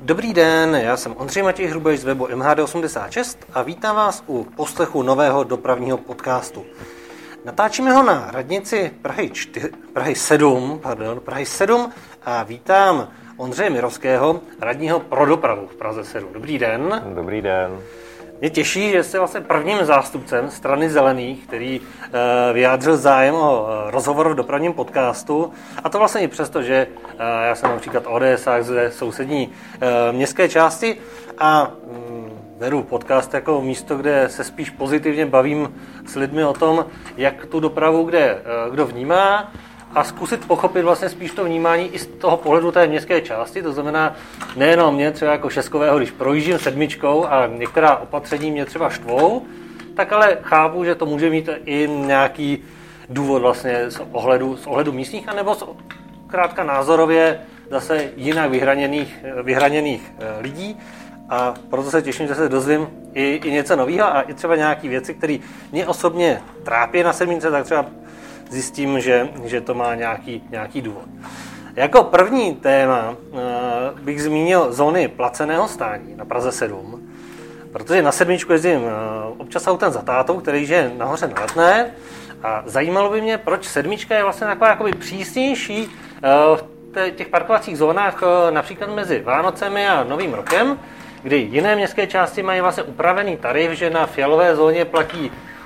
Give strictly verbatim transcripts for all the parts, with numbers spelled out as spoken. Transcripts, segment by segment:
Dobrý den, já jsem Ondřej Matěj Hrubeš z webu M H D osmdesát šest a vítám vás u poslechu nového dopravního podcastu. Natáčíme ho na radnici Prahy, čtyři, Prahy sedm, pardon, Prahy sedm a vítám Ondřeje Mirovského, radního pro dopravu v Praze sedm. Dobrý den. Dobrý den. Mě těší, že jste vlastně prvním zástupcem strany Zelených, který e, vyjádřil zájem o e, rozhovor v dopravním podcastu. A to vlastně i přesto, že e, já jsem například O D S ák ze sousední e, městské části a mm, vedu podcast jako místo, kde se spíš pozitivně bavím s lidmi o tom, jak tu dopravu kde e, kdo vnímá, a zkusit pochopit vlastně spíš to vnímání i z toho pohledu té městské části, to znamená nejenom mě třeba jako šestkového, když projíždím sedmičkou a některá opatření mě třeba štvou, tak ale chápu, že to může mít i nějaký důvod vlastně z ohledu, z ohledu místních, anebo z krátka názorově zase jinak vyhraněných, vyhraněných lidí. A proto se těším, že se dozvím i, i něco nového a i třeba nějaké věci, které mě osobně trápí na sedmičce, tak třeba zjistím, že, že to má nějaký, nějaký důvod. Jako první téma uh, bych zmínil zóny placeného stání na Praze sedm, protože na sedmičku jezdím uh, občas autem za tátou, který žije nahoře na Letné, a zajímalo by mě, proč sedmička je vlastně taková jakoby přísnější uh, v těch parkovacích zónách, uh, například mezi Vánocemi a Novým rokem, kdy jiné městské části mají vlastně upravený tarif, že na fialové zóně platí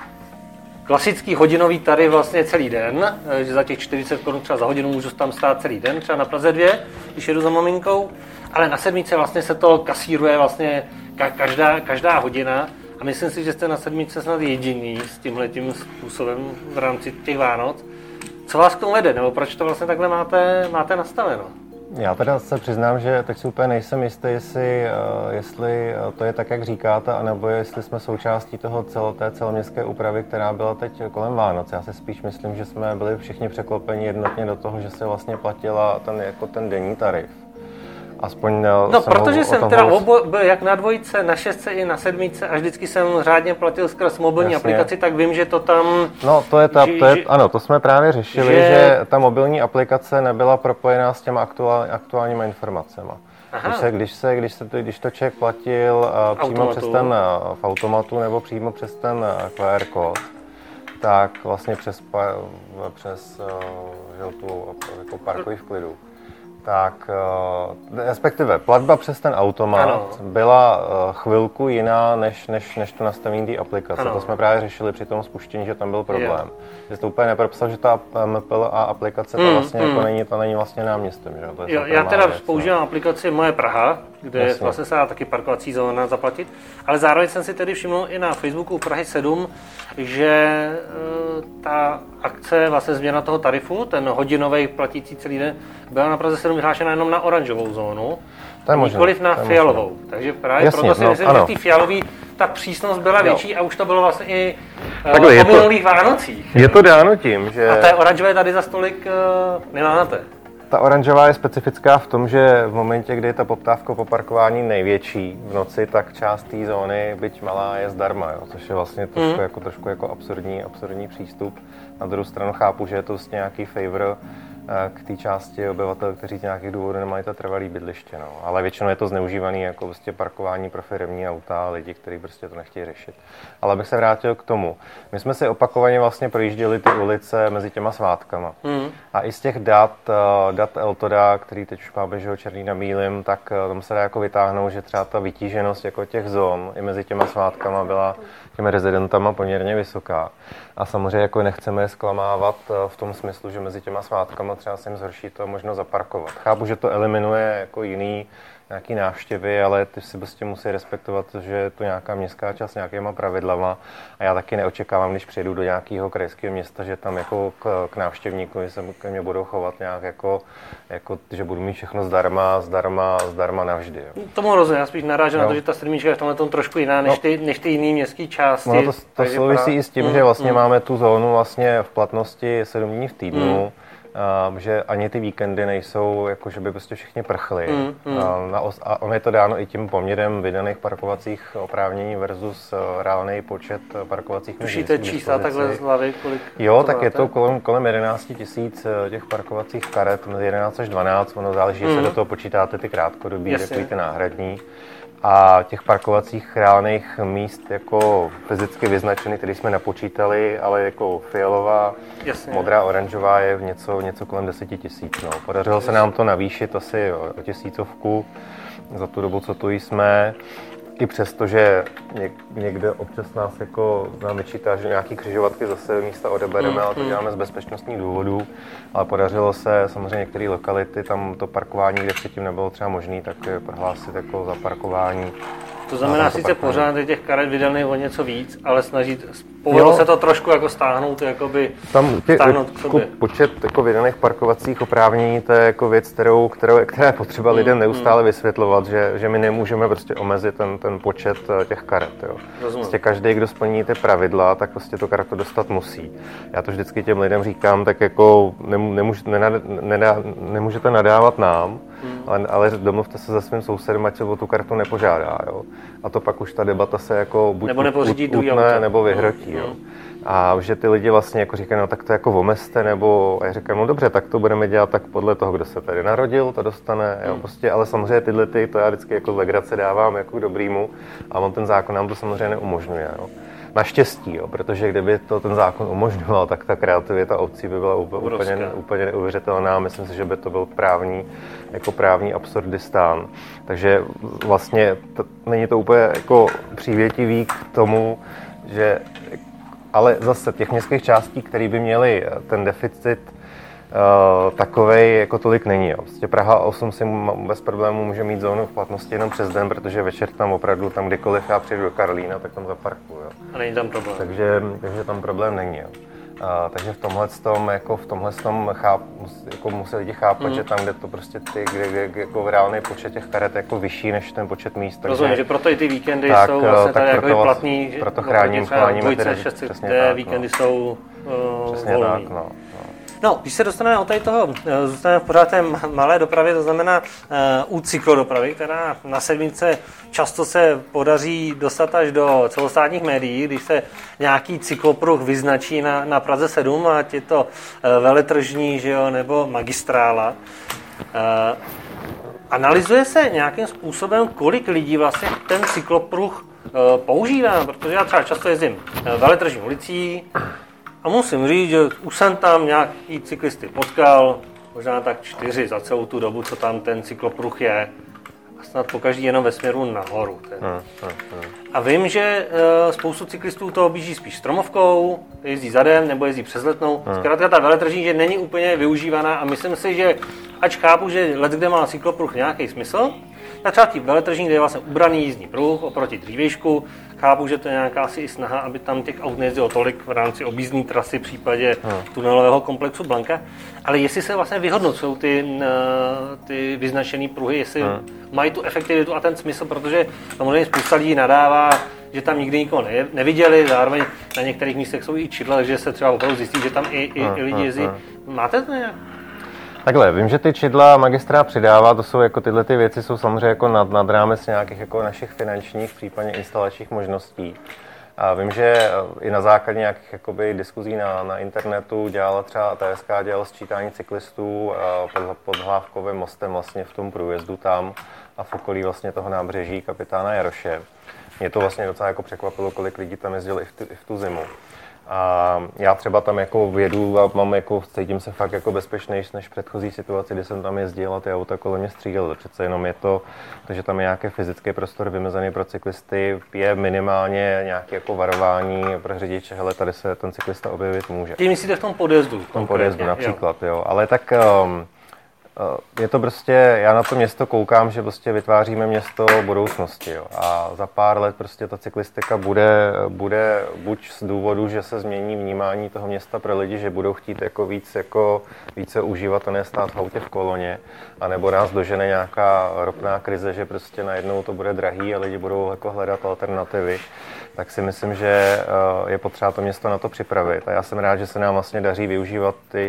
klasický hodinový tarif vlastně celý den, že za těch čtyřicet korun třeba za hodinu můžu tam stát celý den, třeba na Praze dvě, když jedu za maminkou, ale na sedmičce vlastně se to kasíruje vlastně každá, každá hodina a myslím si, že jste na sedmičce snad jediný s tímhletím způsobem v rámci těch Vánoc. Co vás k tomu vede, nebo proč to vlastně takhle máte, máte nastaveno? Já teda se přiznám, že teď si úplně nejsem jistý, jestli, jestli to je tak, jak říkáte, anebo jestli jsme součástí toho celo, té celoměstské úpravy, která byla teď kolem Vánoc. Já si spíš myslím, že jsme byli všichni překlopeni jednotně do toho, že se vlastně platila ten, jako ten denní tarif. Aspoň no, protože jsem teda obo, byl jak na dvojce, na šestce i na sedmičce a vždycky jsem řádně platil skrz mobilní Jasně. aplikaci, tak vím, že to tam... No, to je ta, že, to je, ano, to jsme právě řešili, že... že ta mobilní aplikace nebyla propojená s těma aktuál, aktuálníma informacemi. Když, se, když, se, když, se to, když to člověk platil uh, přímo automatu. přes ten uh, v automatu nebo přímo přes ten uh, Q R kód, tak vlastně přes, přes uh, tu jako parkuj v klidu. Tak respektive platba přes ten automat ano. byla chvilku jiná než, než, než to nastavení té aplikace. Ano. To jsme právě řešili při tom spuštění, že tam byl problém. Jo. Že to úplně nepropsal, že ta M P L a aplikace mm, to vlastně mm. jako není, to není vlastně náměstem. Že? To je jo, já teda věc, používám no. aplikaci Moje Praha, kde Jasně. vlastně se dá taky parkovací zóna zaplatit, ale zároveň jsem si tedy všiml i na Facebooku Prahy sedm, že ta akce, vlastně změna toho tarifu, ten hodinový platící celý den, byla na Praze sedm vyhlášena jenom na oranžovou zónu, nikoliv na fialovou. Možné. Takže právě Jasně, proto si no, myslím, ano. že v té fialové ta přísnost byla větší jo. a už to bylo vlastně i uh, po minulých Vánocích. Je to dáno tím, že... A té oranžové tady za stolik uh, nemáte. Ta oranžová je specifická v tom, že v momentě, kdy je ta poptávka po parkování největší v noci, tak část té zóny, byť malá, je zdarma, jo? Což je vlastně trošku, mm. jako, trošku jako absurdní, absurdní přístup. Na druhou stranu chápu, že je to vlastně nějaký favor k té části obyvatel, kteří z nějakých důvodů nemají to trvalé bydliště. No. Ale většinou je to zneužívané jako prostě parkování pro firemní auta a lidi, kteří prostě to nechtějí řešit. Ale abych se vrátil k tomu. My jsme si opakovaně vlastně projížděli ty ulice mezi těma svátkama. Mm. A i z těch dat, dat Eltoda, který teď už máme, že ho černý na bílým, tak tam se dá jako vytáhnout, že třeba ta vytíženost jako těch zón i mezi těma svátkama byla těmi rezidentama poměrně vysoká. A samozřejmě jako nechceme je zklamávat v tom smyslu, že mezi těma svátkama třeba se jim zhorší to možnost zaparkovat. Chápu, že to eliminuje jako jiný nějaký návštěvy, ale ty si prostě musí respektovat, že je to nějaká městská část s nějakýma pravidlama a já taky neočekávám, když přijedu do nějakého krajského města, že tam jako k, k návštěvníkovi se ke mně budou chovat nějak jako, jako, že budu mít všechno zdarma, zdarma, zdarma navždy. Jo. Tomu rozumím, já spíš narážím no. na to, že ta sedmička je v tomhle tom trošku jiná než ty, než ty jiné městské části. No to, to souvisí i s tím, mm, že vlastně mm. máme tu zónu vlastně v platnosti sedm dní v týdnu. Mm. Uh, že ani ty víkendy nejsou, jako že by prostě všichni prchli. Mm, mm. Uh, na os- a ono je to dáno i tím poměrem vydaných parkovacích oprávnění versus uh, reálný počet parkovacích míst. Tušíte čísla takhle z hlavy, kolik? Jo, tak je to kolem, kolem jedenáct tisíc těch parkovacích karet, jedenáct až dvanáct, ono záleží, mm. jestli do toho počítáte ty krátkodobí, takový ty náhradní. A těch parkovacích reálných míst jako fyzicky vyznačených, které jsme napočítali, ale jako fialová, Jasně. modrá, oranžová je v něco, něco kolem deset tisíc. No. Podařilo Jasně. se nám to navýšit asi o, o tisícovku za tu dobu, co tu jsme. I přesto, že někde občas nás jako nám vyčítá, že nějaký křižovatky zase místa odebereme, mm, ale to děláme z bezpečnostních důvodů. Ale podařilo se samozřejmě některé lokality, tam to parkování, kde předtím nebylo třeba možné, tak prohlásit jako za parkování. To znamená sice pořád těch karet vydaných o něco víc, ale snažit, povedlo se to trošku jako stáhnout, jakoby tam tě, stáhnout k sobě. Jako počet jako vydaných parkovacích oprávnění, to je jako věc, kterou, kterou, která je potřeba mm, lidem neustále mm. vysvětlovat, že, že my nemůžeme prostě omezit ten, ten počet těch karet. Jo. Prostě každý, kdo splní ty pravidla, tak prostě to kartu dostat musí. Já to vždycky těm lidem říkám, tak jako nemůž, nenad, nenad, nemůžete nadávat nám, mm. ale, ale domluvte se se svým sousedem, ať se o tu kartu nepožádá. Jo. A to pak už ta debata se jako buď nebo utne, nebo vyhrotí. Mm. Jo. A že ty lidi vlastně jako říkají, no tak to jako omezte, nebo a já říkám, no dobře, tak to budeme dělat tak podle toho, kdo se tady narodil, to dostane, jo, prostě, ale samozřejmě tyhle ty, to já vždycky jako z legrace dávám jako k dobrýmu a on ten zákon nám to samozřejmě neumožňuje, jo. Naštěstí, jo, protože kdyby to ten zákon umožňoval, tak ta kreativita obcí by byla úplně, úplně neuvěřitelná. Myslím si, že by to byl právní, jako právní absurdistán. Takže vlastně to, není to úplně jako přívětivý k tomu, že ale zase těch městských částí, které by měly ten deficit uh, takovej, jako tolik není. Jo. Vlastně Praha osm si bez problémů může mít zónu v platnosti jenom přes den, protože večer tam opravdu, tam kdykoliv já přijdu do Karlína, tak tam zaparkuju. Jo. A není tam problém. Takže, takže tam problém není. Jo. Uh, takže v tomhle tom, jako v tomhle tom cháp, jako musí lidi chápat, mm. že tam, kde to prostě ty, kde, kde jako reálný počet těch karet je jako vyšší než ten počet míst. Rozumím, že proto i ty víkendy tak, jsou vlastně tady jako platný, že proto chráním, chráníme dvojce, šestce, té víkendy no. jsou uh, přesně volný. Tak, no. No, když se dostaneme od tady toho, zůstaneme pořád té malé dopravě, to znamená uh, u cyklodopravy, která na sedmičce často se podaří dostat až do celostátních médií, když se nějaký cyklopruh vyznačí na, na Praze sedm, ať je to uh, veletržní, že jo, nebo magistrála. Uh, analyzuje se nějakým způsobem, kolik lidí vlastně ten cyklopruh uh, používá, protože já třeba často jezdím uh, veletržní ulicí, a musím říct, že už jsem tam nějaký cyklisty potkal, možná tak čtyři za celou tu dobu, co tam ten cyklopruh je. A snad pokaždý jenom ve směru nahoru. Hmm, hmm, hmm. A vím, že e, spoustu cyklistů to objíždí spíš stromovkou, jezdí zadem nebo jezdí přes Letnou. Hmm. Zkrátka ta veletržní, že není úplně využívaná a myslím si, že ač chápu, že let, kde má cyklopruh nějaký smysl, tak třeba tí veletržní, kde je vlastně ubraný jízdní pruh oproti dřívějšku, chápu, že to je nějaká asi i snaha, aby tam těch aut nejezdilo tolik v rámci objízdní trasy v případě hmm. tunelového komplexu Blanka, ale jestli se vlastně vyhodnocují ty, ty vyznačené pruhy, jestli hmm. mají tu efektivitu a ten smysl, protože samozřejmě spousta lidí nadává, že tam nikdy nikoho ne, neviděli, zároveň na některých místech jsou i čidla, takže se třeba opravdu zjistí, že tam i, i, hmm. i lidi jezdí. Máte to nějak? Takhle, vím, že ty čidla magistrát přidává, to jsou jako tyhle ty věci jsou samozřejmě jako nad, nad rámec nějakých jako našich finančních, případně instalačních možností. A vím, že i na základě nějakých jakoby diskuzí na, na internetu dělala třeba T S K dělal sčítání cyklistů pod, pod Hlávkovým mostem vlastně v tom průjezdu tam a v okolí vlastně toho nábřeží Kapitána Jaroše. Mě to vlastně docela jako překvapilo, kolik lidí tam jezdilo i v tu, i v tu zimu. A já třeba tam jako jedu a mám jako, cítím se fakt jako bezpečnější než v předchozí situaci, kdy jsem tam jezdil a ty auta kolem mě střílely. Přece jenom je to, že tam je nějaký fyzický prostor vymezený pro cyklisty, je minimálně nějaké jako varování pro řidiče, hele, tady se ten cyklista objevit může. Ty myslíte v tom podjezdu? V tom podjezdu například, jo. jo. Ale tak um, je to prostě, já na to město koukám, že prostě vytváříme město budoucnosti, jo. A za pár let prostě ta cyklistika bude, bude buď z důvodu, že se změní vnímání toho města pro lidi, že budou chtít jako víc, jako více užívat a ne stát v autě v koloně, anebo nás dožene nějaká ropná krize, že prostě najednou to bude drahý a lidi budou jako hledat alternativy, tak si myslím, že je potřeba to město na to připravit. A já jsem rád, že se nám vlastně daří využívat ty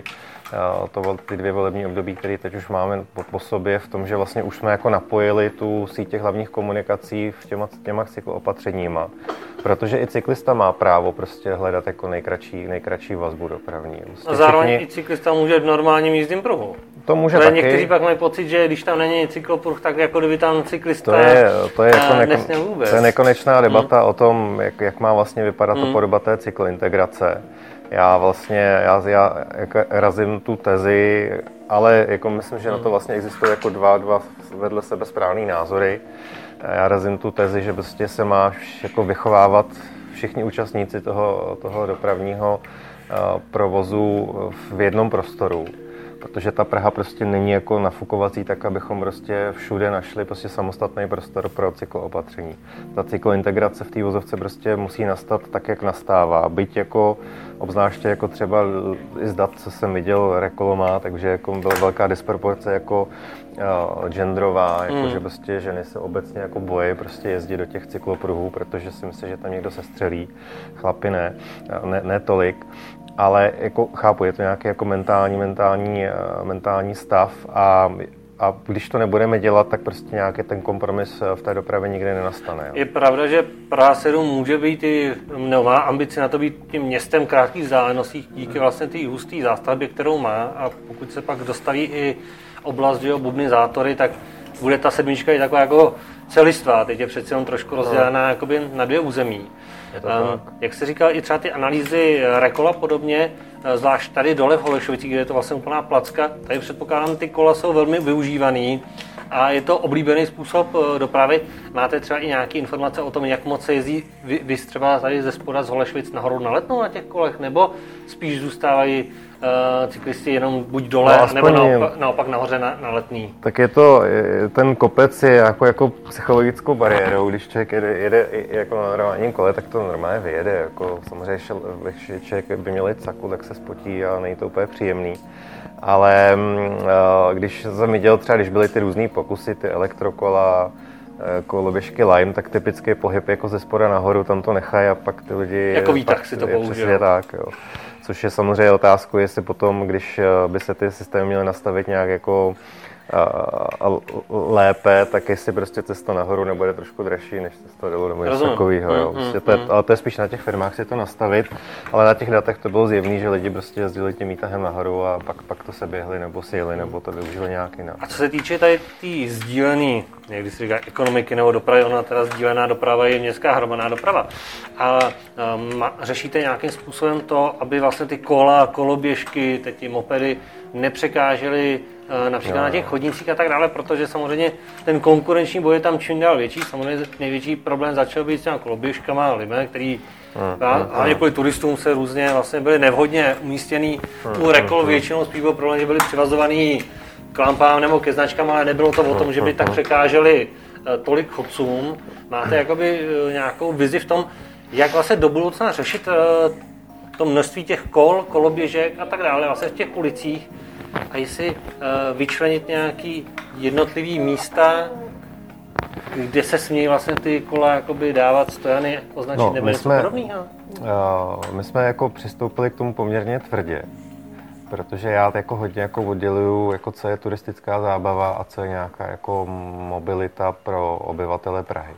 to ty dvě volební období, které teď už máme po, po sobě, v tom, že vlastně už jsme jako napojili tu síť těch hlavních komunikací v těma, těma cykloopatřeníma. Protože i cyklista má právo prostě hledat jako nejkratší, nejkratší vazbu dopravní. Prostě a zároveň všichni... i cyklista může v normálním jízdním pruhu. To může taky. Někteří pak mají pocit, že když tam není cyklopruh, tak jako kdyby tam cyklista to je, to je, jako nesměl vůbec. To je nekonečná debata hmm. o tom, jak, jak má vlastně vypadat hmm. ta podoba té cyklointegrace. Já vlastně, já, já jako razím tu tezi, ale jako myslím, že hmm. na to vlastně existují jako dva, dva vedle sebe správný názory. Já razím tu tezi, že prostě se má jako vychovávat všichni účastníci toho, toho dopravního uh, provozu v jednom prostoru. Protože ta Praha prostě není jako nafukovací tak, abychom prostě všude našli prostě samostatný prostor pro cykloopatření. Ta cyklointegrace v té vozovce prostě musí nastat tak, jak nastává. Byť jako obzvláště jako třeba i z dat, co jsem viděl, Rekolo má, takže jako byla velká disproporce jako uh, genderová, jako mm. že prostě ženy se obecně jako bojí prostě jezdit do těch cyklopruhů, protože si myslí, že tam někdo se střelí, chlapi ne, ne, ne tolik. Ale jako chápu, je to nějaký jako mentální, mentální, mentální stav a, a když to nebudeme dělat, tak prostě nějaký ten kompromis v té dopravě nikdy nenastane. Jo. Je pravda, že Praha sedm může být i nová ambice na to být tím městem krátkých vzdáleností díky vlastně té husté zástavbě, kterou má, a pokud se pak dostaví i oblast, že jo, bubnizátory, tak bude ta sedmička i taková jako celistvá. Teď je přece jenom trošku rozdělená jakoby na dvě území. Um, jak jste říkal, i třeba ty analýzy Rekola podobně, zvlášť tady dole v Holešovicích, kde je to vlastně úplná placka, tady předpokládám, ty kola jsou velmi využívaný a je to oblíbený způsob dopravy. Máte třeba i nějaké informace o tom, jak moc se jezdí vy, vy třeba tady ze spoda z Holešovic nahoru na Letnou na těch kolech, nebo spíš zůstávají uh, cyklisti jenom buď dole, no, nebo naopak, naopak nahoře na, na Letný? Tak je to, ten kopec je jako, jako psychologickou bariérou, když člověk jede, jede jako na normálním kole, tak to normálně vyjede. Jako, samozřejmě, když člověk by měl jít saku, tak se spotí a není to úplně příjemný. Ale když jsem viděl třeba, když byly ty různý pokusy, ty elektrokola, koloběžky Lime, tak typický pohyb jako ze spoda nahoru, tam to nechají a pak ty lidi... Jako výtah si to použil. Přesně tak, jo. Což je samozřejmě otázku, jestli potom, když by se ty systémy měly nastavit nějak jako a, a lépe, tak jestli prostě cesta nahoru nebude trošku dražší než cesta dolů nebo něco takového. Mm, prostě to je, ale to je spíš na těch firmách si to nastavit, ale na těch datech to bylo zjevný, že lidi prostě jezdili tím výtahem nahoru a pak, pak to se běhli nebo sjeli nebo to využili nějak jinak. A co se týče tady tý sdílený, jak když se říká ekonomiky nebo dopravy, ona teda sdílená doprava je městská hromadná doprava. A um, řešíte nějakým způsobem to, aby vlastně ty kola, koloběžky, teď ty mopedy nepřekážely například no. na těch chodnících a tak dále, protože samozřejmě ten konkurenční boj je tam čím dál větší. Samozřejmě největší problém začal být s těma koloběžkama, lidmi, který mm, a, mm, a několik turistům se různě vlastně byli nevhodně umístěný mm, u Rekol, mm, většinou spíš byl problém, že byli přivazovaný k lampám nebo ke značkám, ale nebylo to o tom, že by tak překáželi tolik chodcům. Máte jakoby nějakou vizi v tom, jak vlastně do budoucna řešit to množství těch kol, koloběžek a tak dále vlastně v těch ulicích, a jestli uh, vyčlenit nějaký jednotlivý místa, kde se smějí vlastně ty kola jakoby dávat stojany, označit no, nebo něco podobného? Uh, my jsme jako přistoupili k tomu poměrně tvrdě, protože já jako hodně jako odděluju, jako co je turistická zábava a co je nějaká jako mobilita pro obyvatele Prahy.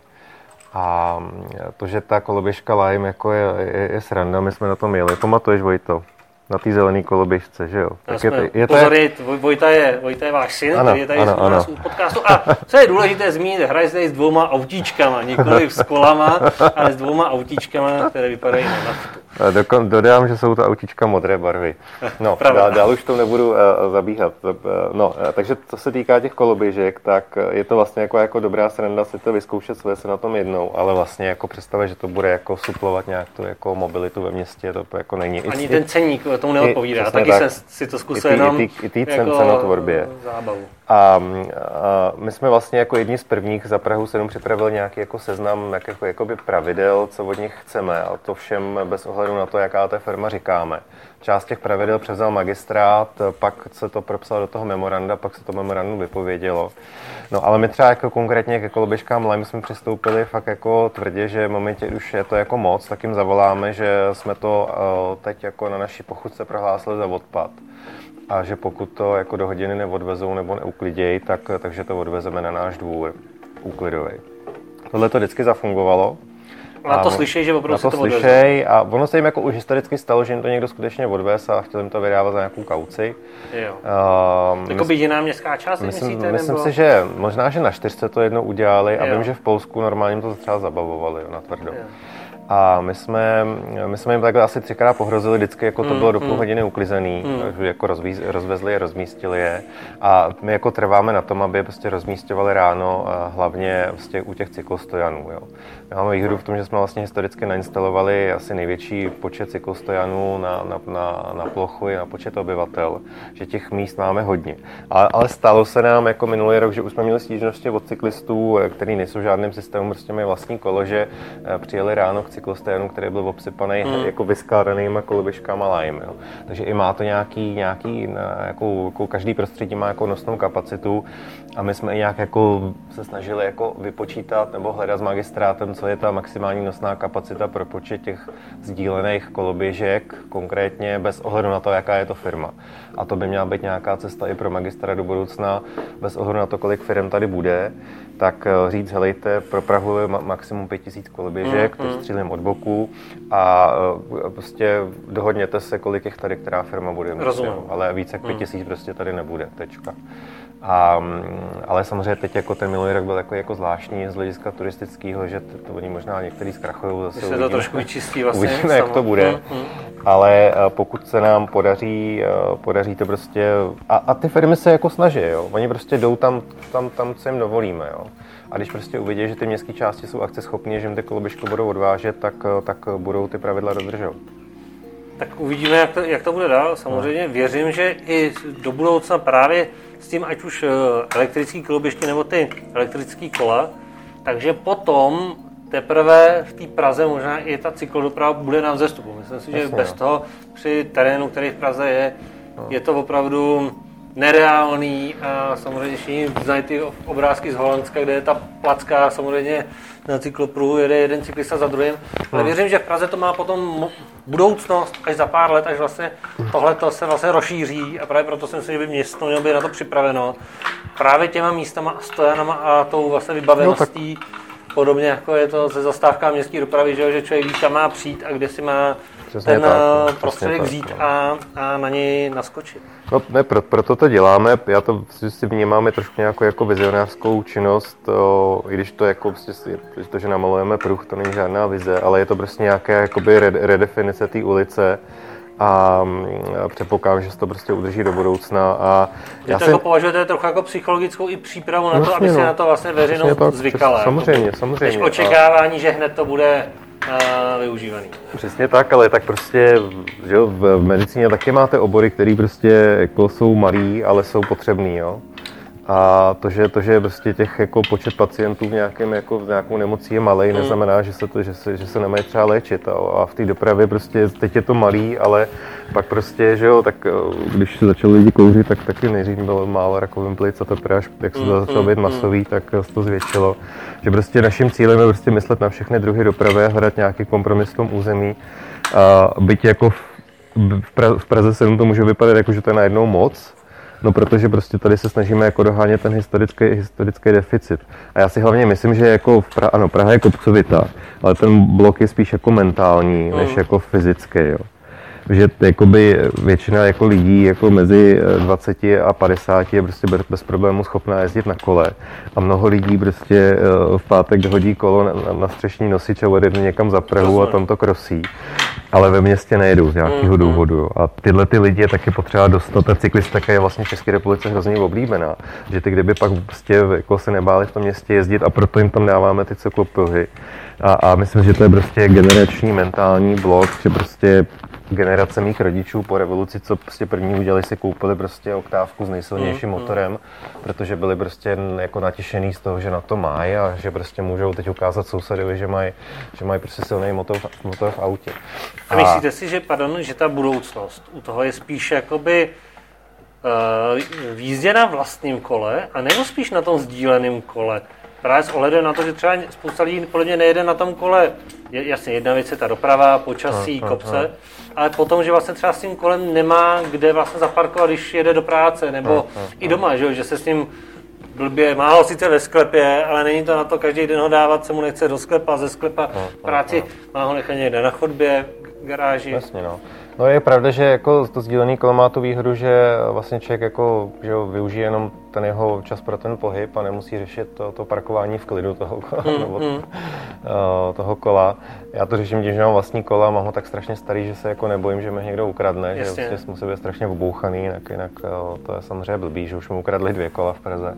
A to, že ta koloběžka Lime jako je, je, je sranda, my jsme na tom jeli. Pamatuješ, Vojto? Na té zelené koloběžce, že jo? Tak je to, je to pozorně, Vojta je, Vojta je váš syn, ano, který je tady ano, ano. u podcastu. A co je důležité zmínit, hraje se s dvouma autíčkama, nikoli s kolama, ale s dvouma autíčkama, které vypadají na naftu. Dokon, dodám, že jsou to autíčka modré barvy. No, dál, dál už to nebudu uh, zabíhat. Uh, no, uh, takže co se týká těch koloběžek, tak uh, je to vlastně jako, jako dobrá sranda si to vyzkoušet své se na tom jednou, ale vlastně jako představa, že to bude jako suplovat nějak tu jako mobilitu ve městě, to jako není. Ani I, ten ceník tomu neodpovídá, taky tak, jsem si to zkusil jenom i tý jako cenotvorbě. Zábavu. A, a my jsme vlastně jako jedni z prvních za Prahu sedm připravili nějaký jako seznam jak, jako, jakoby pravidel, co od nich chceme, a to všem bez ohledu na to, jaká té firma říkáme. Část těch pravidel převzal magistrát, pak se to propsalo do toho memoranda, pak se to memorandum vypovědělo. No ale my třeba jako konkrétně ke koloběžkám Lime jsme přistoupili fakt jako tvrdě, že v momentě, když je to jako moc, tak jim zavoláme, že jsme to teď jako na naší pochůzce prohlásili za odpad. a že pokud to jako do hodiny neodvezou nebo neuklidějí, tak, takže to odvezeme na náš dvůr úklidový. Tohle to vždycky zafungovalo. Na to slyšej, že opravdu to, to slyšej a ono se jim jako už historicky stalo, že jim to někdo skutečně odvez a chtěl jim to vydávat za nějakou kauci. Jo. Uh, jako by jiná městská část, myslím, myslíte? Myslím nebo? si, že možná, že na čtyřce to jednou udělali Jo. a vím, že v Polsku normálně to třeba zabavovali na tvrdo. Jo. A my jsme, my jsme jim takhle asi třikrát pohrozili, vždycky jako to mm, bylo do půl mm. hodiny uklizený, mm. takže jako rozvíz, rozvezli je, rozmístili je a my jako trváme na tom, aby je prostě rozmísťovali ráno, hlavně prostě u těch cyklostojanů. Jo. My máme výhodu v tom, že jsme vlastně historicky nainstalovali asi největší počet cyklostojanů na, na, na, na plochu i na počet obyvatel, že těch míst máme hodně. Ale, ale stalo se nám jako minulý rok, že už jsme měli stížnosti od cyklistů, kteří nejsou v žádném systému, prostě mají vlastní kolo, že přijeli ráno k cyklostojanu, který byl obsypaný mm. jako vyskládanýma koloběžkama lajm. Jo. Takže i má to nějaký, nějaký jako, jako každý prostředí má jako nosnou kapacitu a my jsme i nějak jako se snažili jako vypočítat nebo hledat s magistrátem, co je ta maximální nosná kapacita pro počet těch sdílených koloběžek, konkrétně bez ohledu na to, jaká je to firma. A to by měla být nějaká cesta i pro magistra do budoucna, bez ohledu na to, kolik firm tady bude, tak říct, helejte, pro Prahu je maximum pět tisíc koloběžek, mm, to střílím od boku a prostě dohodněte se, kolik jich tady která firma bude mít, ale více jak pět tisíc mm. prostě tady nebude, tečka. A, ale samozřejmě teď jako ten minulý rok byl jako, jako zvláštní z hlediska turistického, že to, to oni možná některý zkrachujou zase. Se uvidíme, to trošku vyčistí vlastně. Uvidíme, jak to bude. Mm, mm. Ale pokud se nám podaří, podaří to prostě, a, a ty firmy se jako snaží, jo. Oni prostě jdou tam, tam, tam co jim dovolíme, jo. A když prostě uvidí, že ty městské části jsou akceschopné, že jim ty koloběžky budou odvážet, tak, tak budou ty pravidla dodržovat. Tak uvidíme, jak to, jak to bude dál. Samozřejmě no. Věřím, že i do budoucna právě s tím, ať už elektrický koloběžky nebo ty elektrický kola, takže potom teprve v té Praze možná i ta cyklodoprava bude na vzestupu. Myslím si, že Jasně, bez toho při terénu, který v Praze je, no. je to opravdu nereálný a samozřejmě všichni znají ty obrázky z Holandska, kde je ta placka, samozřejmě na cyklopruhu jede jeden cyklista za druhým. Ale věřím, že v Praze to má potom budoucnost až za pár let, až vlastně tohleto se vlastně rozšíří a právě proto si myslím, že by město mělo být na to připraveno. Právě těma místama a stojanama a tou vlastně vybaveností, no, tak... podobně jako je to se zastávkami městské dopravy, že, že člověk ví, kam má přijít a kde si má přesně ten tak, prostředek vzít tak, a, a na něj naskočit. No ne, pro, proto to děláme, já to si vnímáme trošku nějakou jako vizionářskou činnost, o, i když to jako prostě, to, že namalujeme pruh, to není žádná vize, ale je to prostě nějaká jakoby redefinice té ulice a předpokládám, že se to prostě udrží do budoucna. A já to jsem... jako považujete trochu jako psychologickou i přípravu na to, aby no. si na to vlastně veřejnost zvykala. Samozřejmě, jako, samozřejmě. Než očekávání, a... že hned to bude uh, využívaný. Přesně tak, ale tak prostě, že jo, v, v medicíně taky máte obory, které prostě jako jsou malý, ale jsou potřebný, jo. A to, že, to, že prostě těch jako počet pacientů v, nějakém, jako v nějakou nemocí je malej, hmm. neznamená, že se, to, že se, že se nemají třeba léčit. A, a v té dopravě prostě teď je to malý, ale pak prostě, že jo, tak když se začali lidi kouřit, tak taky nejdřív bylo málo rakovin plic a teprve až jak se to začalo být masový, tak se to zvětšilo. Že prostě naším cílem je prostě myslet na všechny druhy dopravy a hledat nějaký kompromis v tom území. A byť jako v, v, Praze, v Praze sedm to může vypadat jako, že to je najednou moc, no protože prostě tady se snažíme jako dohánět ten historický, historický deficit. A já si hlavně myslím, že jako v Praha, ano, Praha je kopcovitá, ale ten blok je spíš jako mentální, než jako fyzický, jo. Že jakoby většina jako lidí jako mezi dvaceti a padesáti je prostě bez, bez problémů schopná jezdit na kole. A mnoho lidí prostě v pátek hodí kolo na, na střešní nosič a odjede někam za Prahu a tam to krosí. Ale ve městě nejedou z nějakého důvodu. A tyhle ty lidi je taky potřeba dostat. Ta cyklistika je vlastně v České republice hrozně oblíbená. Že ty kdyby pak prostě jako se nebáli v tom městě jezdit a proto jim tam dáváme ty cyklopruhy. A, a myslím, že to je prostě generační mentální blok, že prostě generace mých rodičů po revoluci, co prostě první udělali, si koupili prostě oktávku s nejsilnějším motorem, protože byli prostě jako natěšený z toho, že na to mají a že prostě můžou teď ukázat sousedovi, že mají, že mají prostě silný motor, motor v autě. A, a myslíte si, že, pardon, že ta budoucnost u toho je spíš jakoby uh, v jízdě na vlastním kole, a nebo spíš na tom sdíleném kole? Právě s ohledem na to, že třeba spousta lidí podle mě nejede na tom kole je, jasně, jedna věc je ta doprava, počasí, kopce, ale potom, že vlastně třeba s tím kolem nemá kde vlastně zaparkovat, když jede do práce, nebo i doma, že, že se s ním blbě, má ho sice ve sklepě, ale není to na to každý den ho dávat, se mu nechce do sklepa, ze sklepa v práci, má ho nechat někde na chodbě, garáži. Jasně, no. No je pravda, že jako to sdílený kolo má tu výhodu, že vlastně člověk jako, že ho využije jenom ten jeho čas pro ten pohyb a nemusí řešit to, to parkování v klidu toho kola, mm, nebo mm. toho kola. Já to řeším tím, že mám vlastní kola a mám ho tak strašně starý, že se jako nebojím, že mě někdo ukradne, Jasně. že vlastně musí být strašně obouchaný, jinak, jinak to je samozřejmě blbý, že už mu ukradli dvě kola v Praze.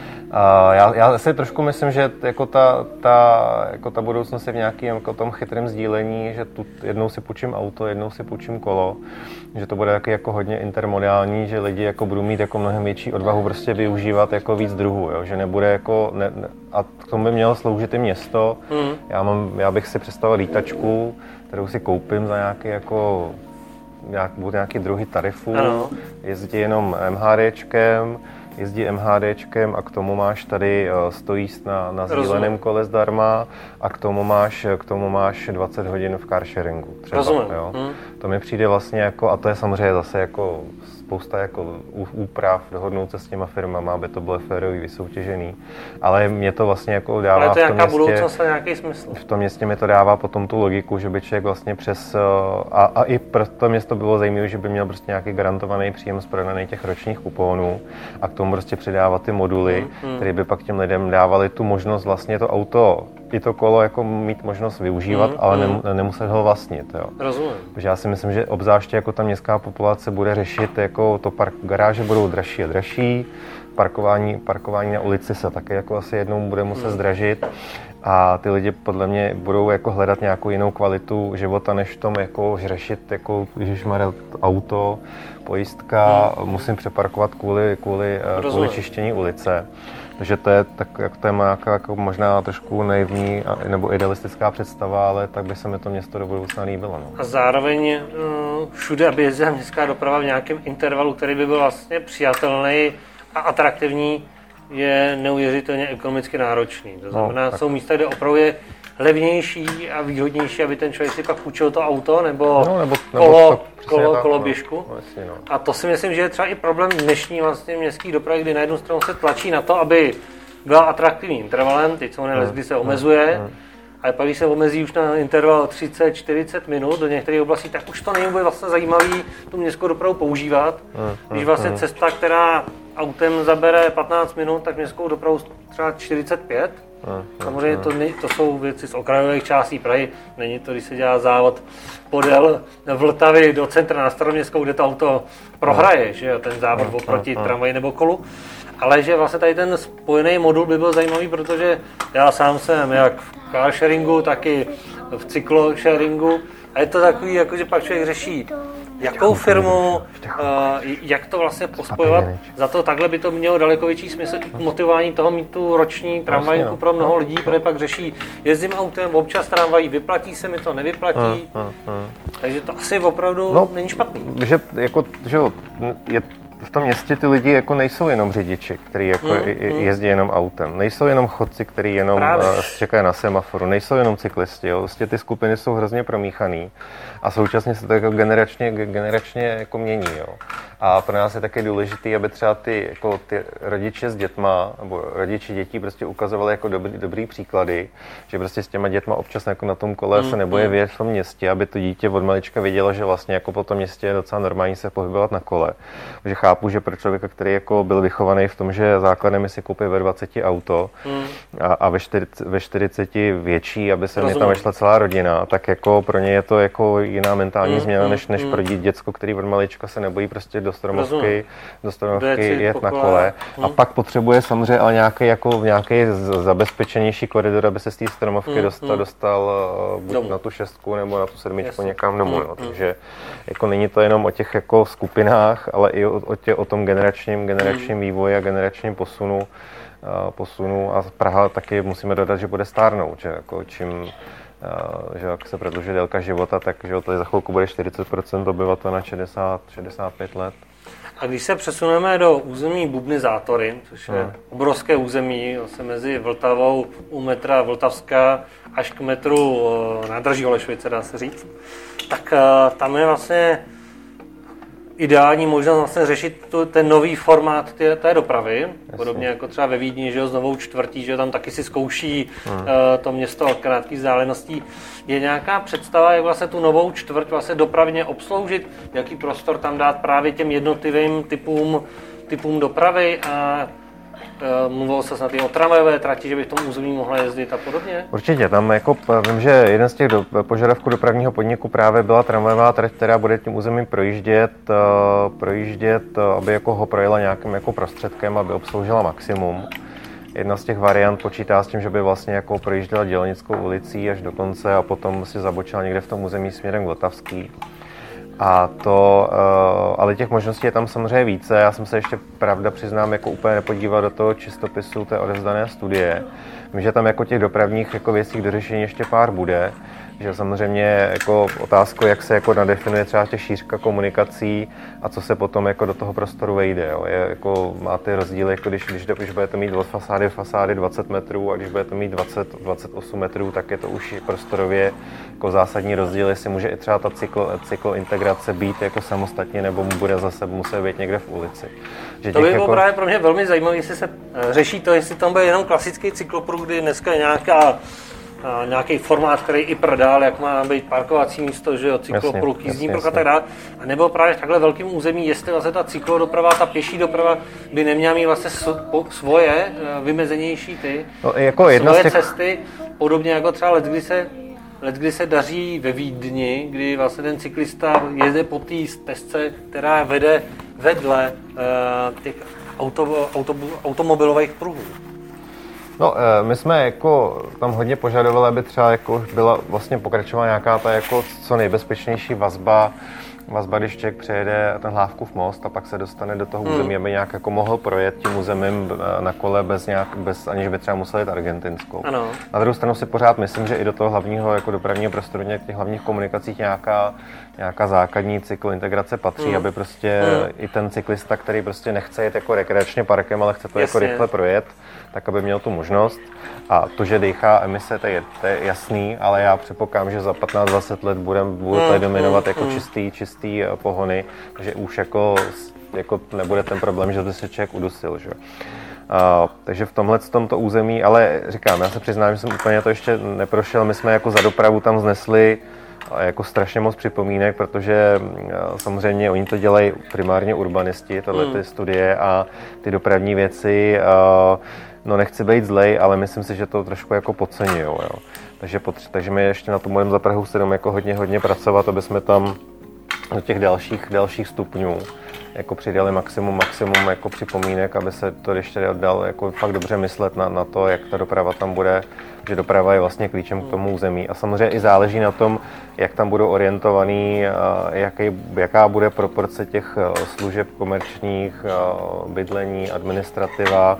Uh, já, já si trošku myslím, že jako ta, ta, jako ta budoucnost je v nějakém jako tom chytrém sdílení, že tu jednou si půjčím auto, jednou si půjčím kolo, že to bude taky jako hodně intermodální, že lidi jako budou mít jako mnohem větší odvahu prostě využívat jako víc druhů, jo? Že nebude jako, ne, ne, a k tomu by mělo sloužit i město. Mm. Já, mám, já bych si představil lítačku, kterou si koupím za nějaký jako, nějak, bude nějaký druhý tarifu, ano. Jezdí jenom MHDčkem, jezdí MHDčkem a k tomu máš tady stojíst na, na sdíleném kole zdarma a k tomu máš, k tomu máš dvacet hodin v carsharingu. Třeba, jo. Hmm. To mi přijde vlastně jako, a to je samozřejmě zase jako spousta jako úprav, dohodnout se s těma firmama, aby to bylo férový, vysoutěžený. Ale mě to vlastně jako dává ale to v tom městě, budoucnost a nějaký smysl. V tom městě mi to dává potom tu logiku, že by člověk vlastně přes, a, a i pro to město bylo zajímavé, že by měl prostě nějaký garantovaný příjem z prodaných těch ročních kuponů a k tomu prostě přidávat ty moduly, hmm, hmm. které by pak těm lidem dávaly tu možnost vlastně to auto i to kolo jako mít možnost využívat, mm, ale mm. Ne, nemuset ho vlastnit. Jo. Rozumím. Takže já si myslím, že obzvláště jako ta městská populace bude řešit, jako to park, garáže budou dražší a dražší, parkování, parkování na ulici se také jako asi jednou bude muset mm. zdražit a ty lidi podle mě budou jako hledat nějakou jinou kvalitu života, než v tom jako řešit jako ježišmarja auto, pojistka, mm. musím přeparkovat kvůli, kvůli, kvůli čištění ulice. Takže to je tak, jak to je má jako, jako možná trošku naivní nebo idealistická představa, ale tak by se mi to město do budoucna líbilo. No. A zároveň všude, aby jezdila městská doprava v nějakém intervalu, který by byl vlastně přijatelný a atraktivní, je neuvěřitelně ekonomicky náročný. To znamená, no, jsou místa, kde opravdu je levnější a výhodnější, aby ten člověk si pak půjčil to auto nebo, no, nebo kolo, nebo kolo, tak, kolo běžku. No, vlastně, no. A to si myslím, že je třeba i problém dnešní vlastně městské dopravy, kdy na jednu stranu se tlačí na to, aby byla atraktivním intervalem, teď jsou les, kdy se omezuje, mm, mm. ale pak, když se omezí už na interval třicet čtyřicet minut do některých oblastí, tak už to není vlastně zajímavý tu městskou dopravu používat. Mm, když vlastně mm. cesta, která autem zabere patnáct minut, tak městskou dopravu třeba čtyřicet pět. Mm, Samozřejmě mm. to, to jsou věci z okrajových částí Prahy, není to, když se dělá závod podél Vltavy do centra na Staroměstskou, kde to auto prohraje, že jo, ten závod oproti tramvaji nebo kolu. Ale že vlastně tady ten spojený modul by byl zajímavý, protože já sám jsem jak v carsharingu, tak i v cyklosharingu a je to takový, jako, že pak člověk řeší, jakou firmu, uh, jak to vlastně pospojovat. Za to takhle by to mělo daleko větší smysl i k motivování toho mít tu roční tramvajku pro mnoho lidí, protože pak řeší, jezdím autem, občas tramvají, vyplatí se mi to, nevyplatí. Takže to asi opravdu no, není špatný. Že, jako, že je v tom městě ty lidi jako nejsou jenom řidiči, kteří jako hmm, jezdí hmm. jenom autem. Nejsou jenom chodci, kteří jenom Právě. čekají na semaforu. Nejsou jenom cyklisti. Jo. Vlastně ty skupiny jsou hrozně promíchaný a současně se to jako generačně, generačně jako mění. Jo. A pro nás je také důležité, aby třeba ty, jako ty rodiče s dětma, nebo rodiči dětí prostě ukazovali jako dobrý, dobrý příklady, že prostě s těma dětma občas jako na tom kole mm, se neboje mm. vyjet v tom městě, aby to dítě od malička vědělo, že vlastně jako po tom městě je docela normální se pohybovat na kole. Takže chápu, že pro člověka, který jako byl vychovaný v tom, že základem je si koupit ve dvaceti auto mm. a, a ve, čtyřiceti, ve čtyřiceti větší, aby se mě tam vešla celá rodina, tak jako pro ně je to jako jiná mentální mm, změna, než, než mm. pro děcko, který od malička se nebojí prostě do stromovky, do stromovky jet na kole. Hmm. A pak potřebuje samozřejmě ale nějaký, jako, nějaký zabezpečenější koridor, aby se z té stromovky hmm. dostal, dostal buď domů. Na tu šestku nebo na tu sedmičku Jasně. někam domů. Hmm. Jo. Takže jako není to jenom o těch jako skupinách, ale i o, o, tě, o tom generačním, generačním hmm. vývoji a generačním posunu. posunu. A Praha taky musíme dodat, že bude stárnout. Že jako čím že jak se prodlužuje délka života, tak že to za chvilku bude čtyřicet procent obyvatel na šedesát šedesát pět let. A když se přesuneme do území Bubny Zátory, což je hmm. obrovské území, vlastně mezi Vltavou u metra Vltavská až k metru nádraží Holešovice, dá se říct, tak tam je vlastně ideální možnost vlastně řešit tu, ten nový formát té, té dopravy, Jasně. podobně jako třeba ve Vídni, že jo, s novou čtvrtí, že jo, tam taky si zkouší hmm. uh, to město krátkých vzdáleností. Je nějaká představa, jak vlastně tu novou čtvrť vlastně dopravně obsloužit, jaký prostor tam dát právě těm jednotlivým typům, typům dopravy a uh, mluvilo se snad i o tramvajové trati, že by v tom území mohla jezdit a podobně? Určitě, tam jako vím, že jeden z těch do, požadavků dopravního podniku právě byla tramvajová trať, která bude tím územím projíždět, uh, projíždět, uh, aby jako ho projela nějakým jako prostředkem, aby obsloužila maximum. Jedna z těch variant počítá s tím, že by vlastně jako projížděla Dělnickou ulicí až do konce a potom si zabočila někde v tom území směrem k Vltavský. A to, ale těch možností je tam samozřejmě více. Já jsem se ještě, pravda přiznám, jako úplně nepodíval do toho čistopisu té odevzdané studie. Vím, že tam jako těch dopravních jako věcí k dořešení ještě pár bude. Že samozřejmě jako otázku, jak se jako nadefinuje třeba těch šířka komunikací a co se potom jako do toho prostoru vejde. Jo. Je, jako, má ty rozdíly, jako když, když, když budete mít od fasády fasády dvacet metrů a když budete mít dvacet, dvacet osm metrů, tak je to už prostorově jako zásadní rozdíl, jestli může i třeba ta cyklo, cyklointegrace být jako samostatně nebo mu bude zase muset být někde v ulici. Že to by bylo jako... právě pro mě velmi zajímavé, jestli se řeší to, jestli tam bude jenom klasický cyklopruh, kdy dneska je nějaká A nějaký formát, který i prodal, jak má být parkovací místo, že jo, cyklopruh, jízdní pruh a tak dále. A nebo právě v takhle velkým území, jestli vlastně ta cyklodoprava, ta pěší doprava by neměla mít vlastně svoje vymezenější ty, no, jako jedna svoje z těch... cesty, podobně jako třeba letkdy se, letkdy se daří ve Vídni, kdy vlastně ten cyklista jede po té stezce, která vede vedle uh, těch auto, auto, automobilových pruhů. No, my jsme jako tam hodně požadovali, aby třeba jako byla vlastně pokračovala nějaká ta jako co nejbezpečnější vazba, vazba, když člověk přejede ten Hlávkův most a pak se dostane do toho území, hmm. aby nějak jako mohl projet tím územím na kole bez nějak, bez, aniž by třeba musel jít argentinskou. Ano. Na druhou stranu si pořád myslím, že i do toho hlavního jako dopravního prostoru, těch hlavních komunikacích nějaká, nějaká základní cyklointegrace patří, hmm. aby prostě hmm. i ten cyklista, který prostě nechce jít jako rekreačně parkem, ale chce to Jasně. jako rychle projet, tak aby měl tu možnost. A to, že dýchá emise, to je, to je jasný, ale já předpokládám, že za patnáct dvacet let budeme budou tady dominovat jako čistý, čistý pohony, že už jako, jako nebude ten problém, že by se člověk udusil. Že? Uh, takže v tomhle v tomto území, ale říkám, já se přiznám, že jsem úplně to ještě neprošel, my jsme jako za dopravu tam znesli jako strašně moc připomínek, protože samozřejmě oni to dělají primárně urbanisti, tohle ty studie a ty dopravní věci, no nechci být zlej, ale myslím si, že to trošku jako podceňujou, jo. Takže, potře- takže my ještě na tom budeme za Prahu sedm jako hodně, hodně pracovat, aby jsme tam do těch dalších, dalších stupňů jako přidali maximum, maximum jako připomínek, aby se to ještě dal jako fakt dobře myslet na, na to, jak ta doprava tam bude, že doprava je vlastně klíčem k tomu území. A samozřejmě i záleží na tom, jak tam budou orientovaný, jaký, jaká bude proporce těch služeb komerčních, bydlení, administrativa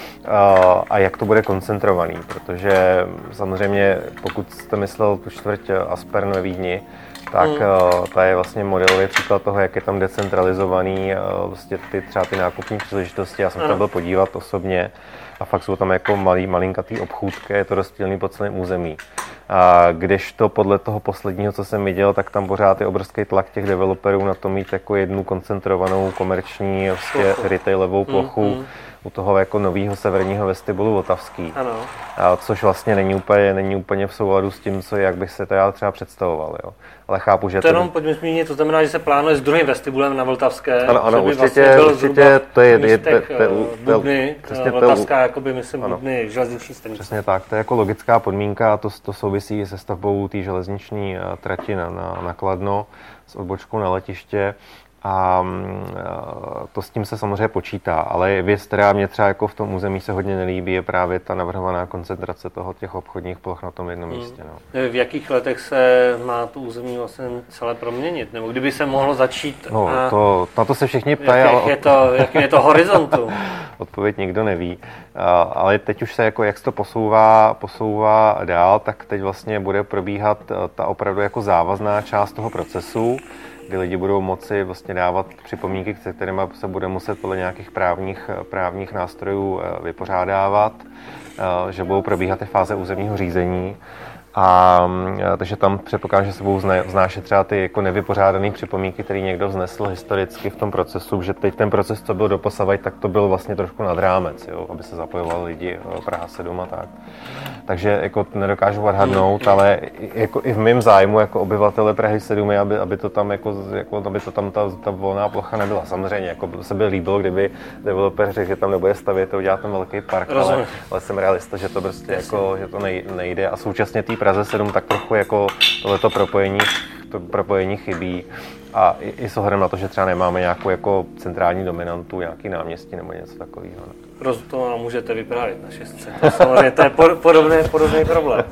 a jak to bude koncentrovaný, protože samozřejmě pokud jste myslel tu čtvrť Aspern ve Vídni, tak hmm. ta je vlastně modelový příklad toho, jak je tam decentralizovaný vlastně ty, třeba ty nákupní příležitosti. Já jsem tam byl podívat osobně a fakt jsou tam jako malý, malinkatý obchůdky, je to rozptýlený po celém území. A kdežto podle toho posledního, co jsem viděl, tak tam pořád je obrovský tlak těch developerů na to mít jako jednu koncentrovanou komerční vlastně retailovou plochu. Hmm. u toho jako nového severního vestibulu Vltavský. Ano. A což vlastně není úplně, není úplně v souladu s tím, co, jak bych se to já třeba představoval. Jo. Ale chápu, že to jenom pojďme zmínit, to znamená, že se plánuje s druhým vestibulem na Vltavské. Ano, ano, určitě, vlastně určitě to je místek, te, te, Bubny, přesně Vltavská, to, jakoby myslím ano, Bubny, železniční stanice. Přesně tak, to je jako logická podmínka a to, to souvisí se stavbou té železniční trati na, na, na Kladno s odbočkou na letiště. A to s tím se samozřejmě počítá, ale věc, která mě třeba jako v tom území se hodně nelíbí, je právě ta navrhovaná koncentrace toho těch obchodních ploch na tom jednom hmm. místě. No. V jakých letech se má to území vlastně celé proměnit? Nebo kdyby se mohlo začít? No, a... to, na to se všichni ptají, ale... Je to, jaký je to horizontu? Odpověď nikdo neví. Ale teď už se, jako, jak se to posouvá, posouvá dál, tak teď vlastně bude probíhat ta opravdu jako závazná část toho procesu, kdy lidi budou moci vlastně dávat připomínky, se kterými se bude muset podle nějakých právních, právních nástrojů vypořádávat, že budou probíhat ty fáze územního řízení. A takže tam předpokládám, že se budou vznášet třeba ty jako nevypořádané připomínky, které někdo vznesl historicky v tom procesu, že teď ten proces, co byl doposavať, tak to bylo vlastně trošku nad rámec, jo, aby se zapojovali lidi Praha sedm a tak. Takže jako nedokážu odhadnout, ale jako i v mém zájmu jako obyvatele Prahy sedm je, aby, aby to tam jako, jako aby to tam ta, ta volná plocha nebyla. Samozřejmě, jako se by líbilo, kdyby developer řekl, že tam nebude stavět, to udělat ten velký park, ale, ale jsem realista, že to prostě jako, že to nejde a současně té Praze sedm tak trochu jako tohleto propojení, to propojení chybí a i, i s ohledem na to, že třeba nemáme nějakou jako centrální dominantu, nějaký náměstí nebo něco takového. Roz, to můžete vyprávět na šestce. To samozřejmě to je podobný, podobný problém.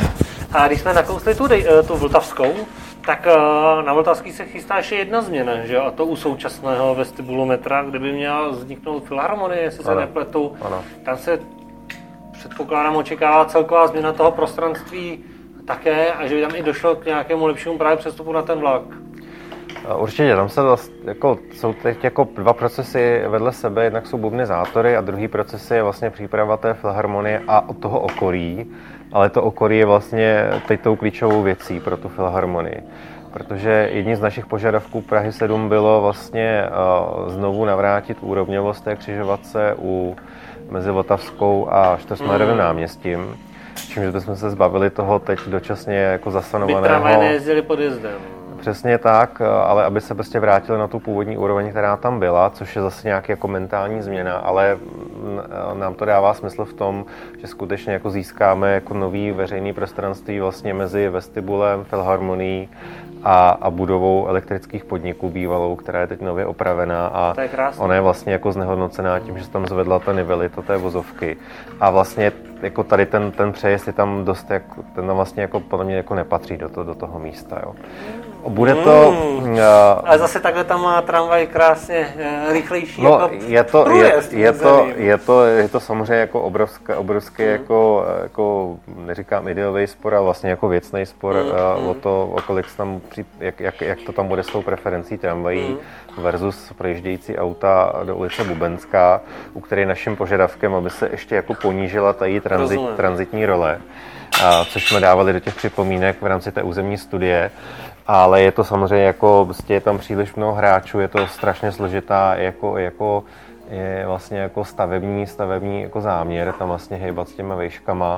A když jsme nakousli tu, tu vltavskou, tak na Vltavský se chystá ještě jedna změna, že? A to u současného vestibulometra, kde by měla vzniknout filharmonie, jestli se nepletu. Ano. Tam se předpokládám očekává celková změna toho prostranství také a že by tam i došlo k nějakému lepšímu právě přestupu na ten vlak. Určitě, tam se vlastně, jako, jsou teď jako dva procesy vedle sebe, jednak jsou bubnizátory a druhý proces je vlastně příprava té filharmonie a od toho okolí, ale to okolí je vlastně teď tou klíčovou věcí pro tu filharmonii. Protože jedním z našich požadavků Prahy sedm bylo vlastně uh, znovu navrátit úrovňovost té křižovatce u mezi Vltavskou a Čtvrtsmilnerovým náměstím, čímž bychom se zbavili toho teď dočasně jako zasanovaného... By tramvaje nejezdili podjezdem. Přesně tak, ale aby se prostě vrátili na tu původní úroveň, která tam byla, což je zase nějaká jako mentální změna, ale nám to dává smysl v tom, že skutečně jako získáme jako nový veřejný prostranství vlastně mezi vestibulem, filharmonií a, a budovou elektrických podniků bývalou, která je teď nově opravená a je ona je vlastně jako znehodnocená tím, že se tam zvedla ta nivelita té vozovky a vlastně jako tady ten, ten přejezd je tam dost, jako, ten vlastně jako podle mě jako nepatří do, to, do toho místa, jo. Bude to... Mm. Uh, ale zase takhle tam má tramvaj krásně uh, rychlejší no, jako je to, průjezd, je, je, to, je, to, je to samozřejmě jako obrovské, obrovský mm. jako, jako, neříkám ideový spor, ale vlastně jako věcný spor mm. uh, o to, o kolik se tam, jak, jak, jak to tam bude s tou preferencí tramvají mm. versus projíždějící auta do ulice Bubenská, u které naším požadavkem, aby se ještě jako ponížila ta její transit, tranzitní role, uh, což jsme dávali do těch připomínek v rámci té územní studie. Ale je to samozřejmě jako, prostě je tam příliš mnoho hráčů, je to strašně složitá jako, jako je vlastně jako stavební, stavební jako záměr, tam vlastně hejbat s těma vejškama.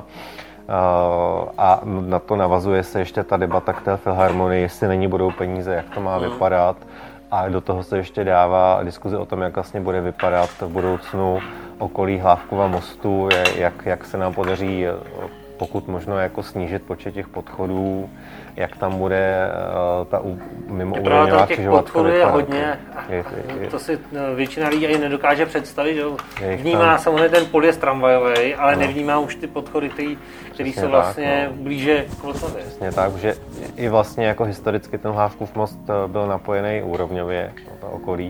A na to navazuje se ještě ta debata k té filharmonii, jestli není budou peníze, jak to má vypadat. A do toho se ještě dává diskuze o tom, jak vlastně bude vypadat v budoucnu okolí Hlávkova mostu, jak, jak se nám podaří pokud možno jako snížit počet těch podchodů, jak tam bude uh, ta mimoúrovňová křižovatka vypadat. Je hodně, je, je, to si většina lidí ani nedokáže představit, že? Vnímá tam samozřejmě ten podjezd tramvajový, ale no. nevnímá už ty podchody, které jsou vlastně tak, no. blíže k Vltavě. Přesně tak, že i vlastně jako historicky ten Hlávkův most byl napojený úrovňově na to okolí.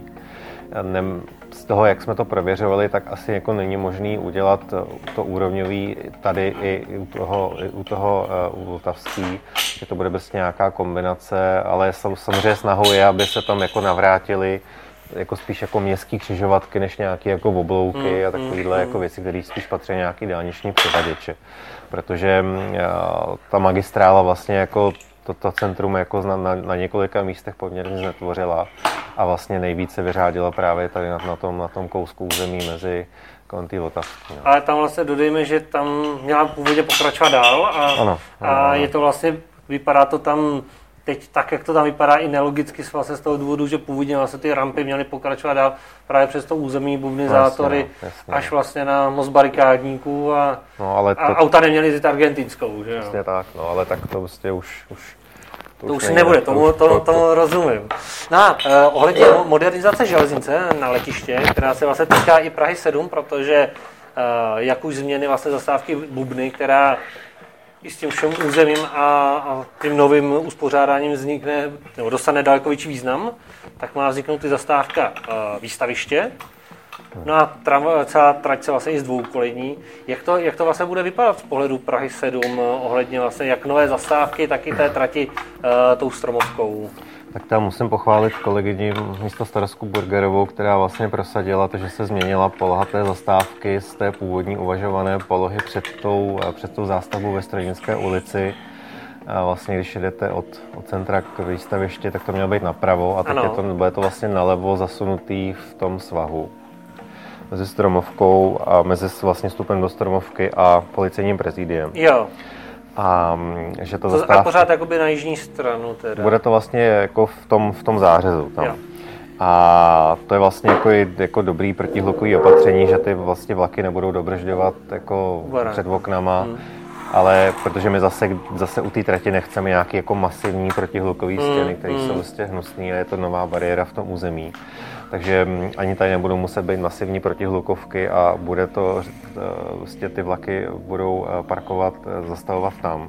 Z toho, jak jsme to prověřovali, tak asi jako není možný udělat to úrovňový tady i u toho, i u toho uh, u Vltavský, že to bude prostě nějaká kombinace, ale samozřejmě snahou je, aby se tam jako navrátili jako spíš jako městský křižovatky, než nějaké jako oblouky mm, a takovýhle mm, jako věci, které spíš patří nějaký dálniční převaděče. Protože uh, ta magistrála vlastně jako toto centrum jako na, na, na několika místech poměrně znetvořila a vlastně nejvíce vyřádila právě tady na, na, tom, na tom kousku území mezi Kontý Vltavský. No. Ale tam vlastně dodejme, že tam měla původně pokračovat dál a, ano, ano, a ano. je to vlastně, vypadá to tam teď tak, jak to tam vypadá i nelogicky vlastně z toho důvodu, že původně vlastně ty rampy měly pokračovat dál právě přes to území bubnizátory jasně, jasně. až vlastně na most barikádníků a, no, ale to, a auta neměly jít argentinskou, že jo? Jasně tak, no ale tak to prostě už... už To, to už nebude, tomu, tomu, tomu rozumím. No a uh, ohledně modernizace železnice na letiště, která se vlastně týká i Prahy sedm, protože uh, jak už změny vlastně zastávky Bubny, která i s tím všem územím a, a tím novým uspořádáním vznikne, nebo dostane daleko větší význam, tak má vzniknout i zastávka uh, výstaviště. No a tram, celá trať se vlastně i z dvoukolejní. Jak to, jak to vlastně bude vypadat z pohledu Prahy sedm ohledně vlastně jak nové zastávky, tak i té trati uh, tou Stromovskou? Tak tam musím pochválit kolegyni místostarostku Burgerovou, která vlastně prosadila to, že se změnila poloha té zastávky z té původní uvažované polohy před tou, před tou zástavbou ve Středinské ulici. A vlastně, když jedete od, od centra k výstavišti, tak to mělo být napravo a teď je to, bude to vlastně nalevo zasunutý v tom svahu mezi Stromovkou a mezi vlastně vstupem do Stromovky a policejním prezidiem. Jo. A že to, to zastávka, a pořád jakoby na jižní stranu teda. Bude to vlastně jako v tom, v tom zářezu tam. Jo. A to je vlastně jako, jako dobrý protihlukový opatření, že ty vlastně vlaky nebudou dobržďovat jako před oknama. Hmm. Ale protože my zase, zase u té trati nechceme nějaký jako masivní protihlukový stěny, které mm, jsou vlastně hnusný a je to nová bariéra v tom území. Takže ani tady nebudou muset být masivní protihlukovky a bude to, vlastně ty vlaky budou parkovat, zastavovat tam.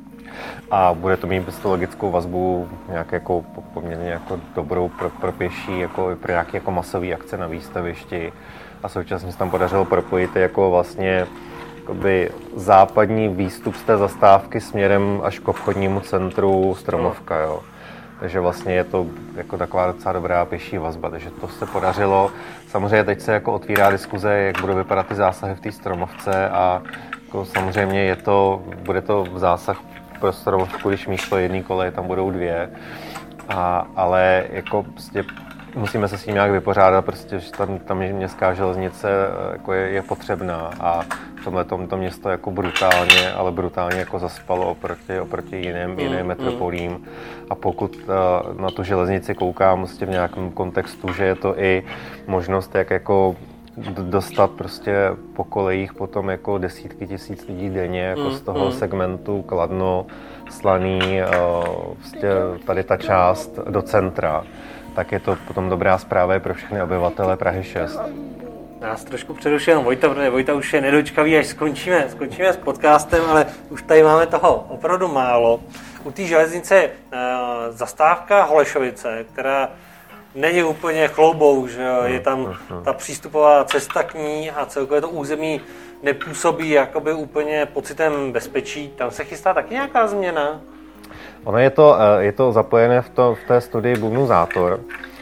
A bude to mít prostě logickou vazbu nějak jako poměrně jako dobrou pro, pro pěší, jako pro nějaké jako masové akce na výstavišti. A současně se tam podařilo propojit jako vlastně jakoby západní výstup z té zastávky směrem až k obchodnímu centru Stromovka, jo. Takže vlastně je to jako taková docela dobrá pěší vazba, takže to se podařilo. Samozřejmě teď se jako otvírá diskuze, jak budou vypadat ty zásahy v té Stromovce a jako samozřejmě je to, bude to zásah pro Stromovku, když místo jedné koleje tam budou dvě, a, ale jako prostě musíme se s tím nějak vypořádat, prostě, že tam, tam městská železnice jako je, je potřebná a v tomhle to město jako brutálně, ale brutálně jako zaspalo oproti, oproti jiným, mm, jiným metropolím. Mm. A pokud uh, na tu železnici koukám prostě v nějakém kontextu, že je to i možnost, jak jako dostat prostě po kolejích potom jako desítky tisíc lidí denně jako mm, z toho mm. segmentu Kladno, Slaný, uh, prostě tady ta část do centra, tak je to potom dobrá zpráva pro všechny obyvatele Prahy šest. Nás trošku přerušil Vojta, protože Vojta už je nedočkavý, až skončíme, skončíme s podcastem, ale už tady máme toho opravdu málo. U té železnice je uh, zastávka Holešovice, která není úplně chloubou, že je tam ta přístupová cesta k ní a celkově to území nepůsobí jakoby úplně pocitem bezpečí. Tam se chystá taky nějaká změna? Ono je to, je to zapojené v, to, v té studii Bubnův zátor.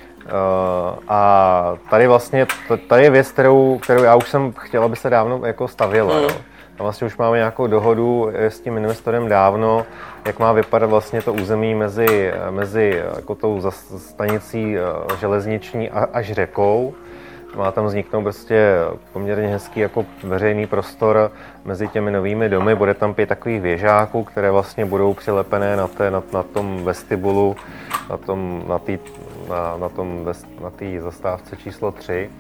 A tady vlastně, tady je věc, kterou, kterou já už jsem chtěl, aby se dávno jako stavěla. Hmm. A vlastně už máme nějakou dohodu s tím investorem dávno, jak má vypadat vlastně to území mezi, mezi jako tou stanicí železniční až řekou. Má tam vzniknout prostě poměrně hezký jako veřejný prostor mezi těmi novými domy. Bude tam pět takových věžáků, které vlastně budou přilepené na, té, na, na tom vestibulu, na tom, na tý, na, na tom vest, na té zastávce číslo tři.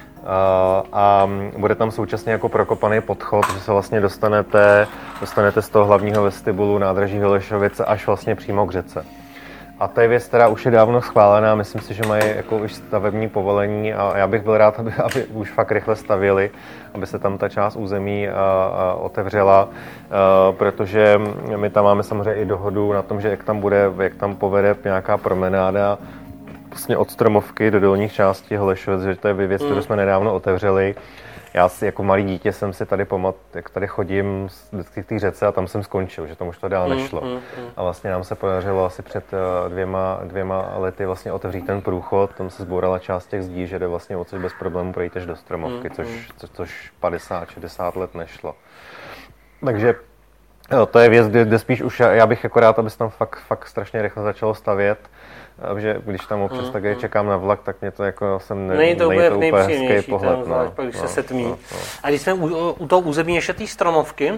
A, a bude tam současně jako prokopaný podchod, že se vlastně dostanete, dostanete z toho hlavního vestibulu nádraží Holešovice až vlastně přímo k řece. A to je věc, která už je dávno schválená, myslím si, že mají jako už stavební povolení a já bych byl rád, aby, aby už fakt rychle stavěli, aby se tam ta část území a, a otevřela, a, protože my tam máme samozřejmě i dohodu na tom, že jak tam bude, jak tam povede nějaká promenáda vlastně od Stromovky do dolních částí Holešovic, že to je věc, kterou jsme nedávno otevřeli. Já si jako malý dítě jsem si tady pamat, jak tady chodím vždycky k té řece a tam jsem skončil, že tam už to dál nešlo. Mm, mm, mm. A vlastně nám se podařilo asi před dvěma, dvěma lety vlastně otevřít ten průchod, tam se zbourala část těch zdí, že jde vlastně odsud bez problémů projít až do Stromovky, mm, což, mm. Co, což padesát šedesát let nešlo. Takže jo, to je věc, kde, kde spíš už já bych jako rád, aby se tam fakt, fakt strašně rychle začalo stavět. Že když tam občas mm, tak mm. čekám na vlak, tak mě to jako jsem ne, není to úplně, to úplně hezký pohled. Tam, no, pak, když no, se setmí. No, no. A když jsme u, u toho území ještě té Stromovky, uh,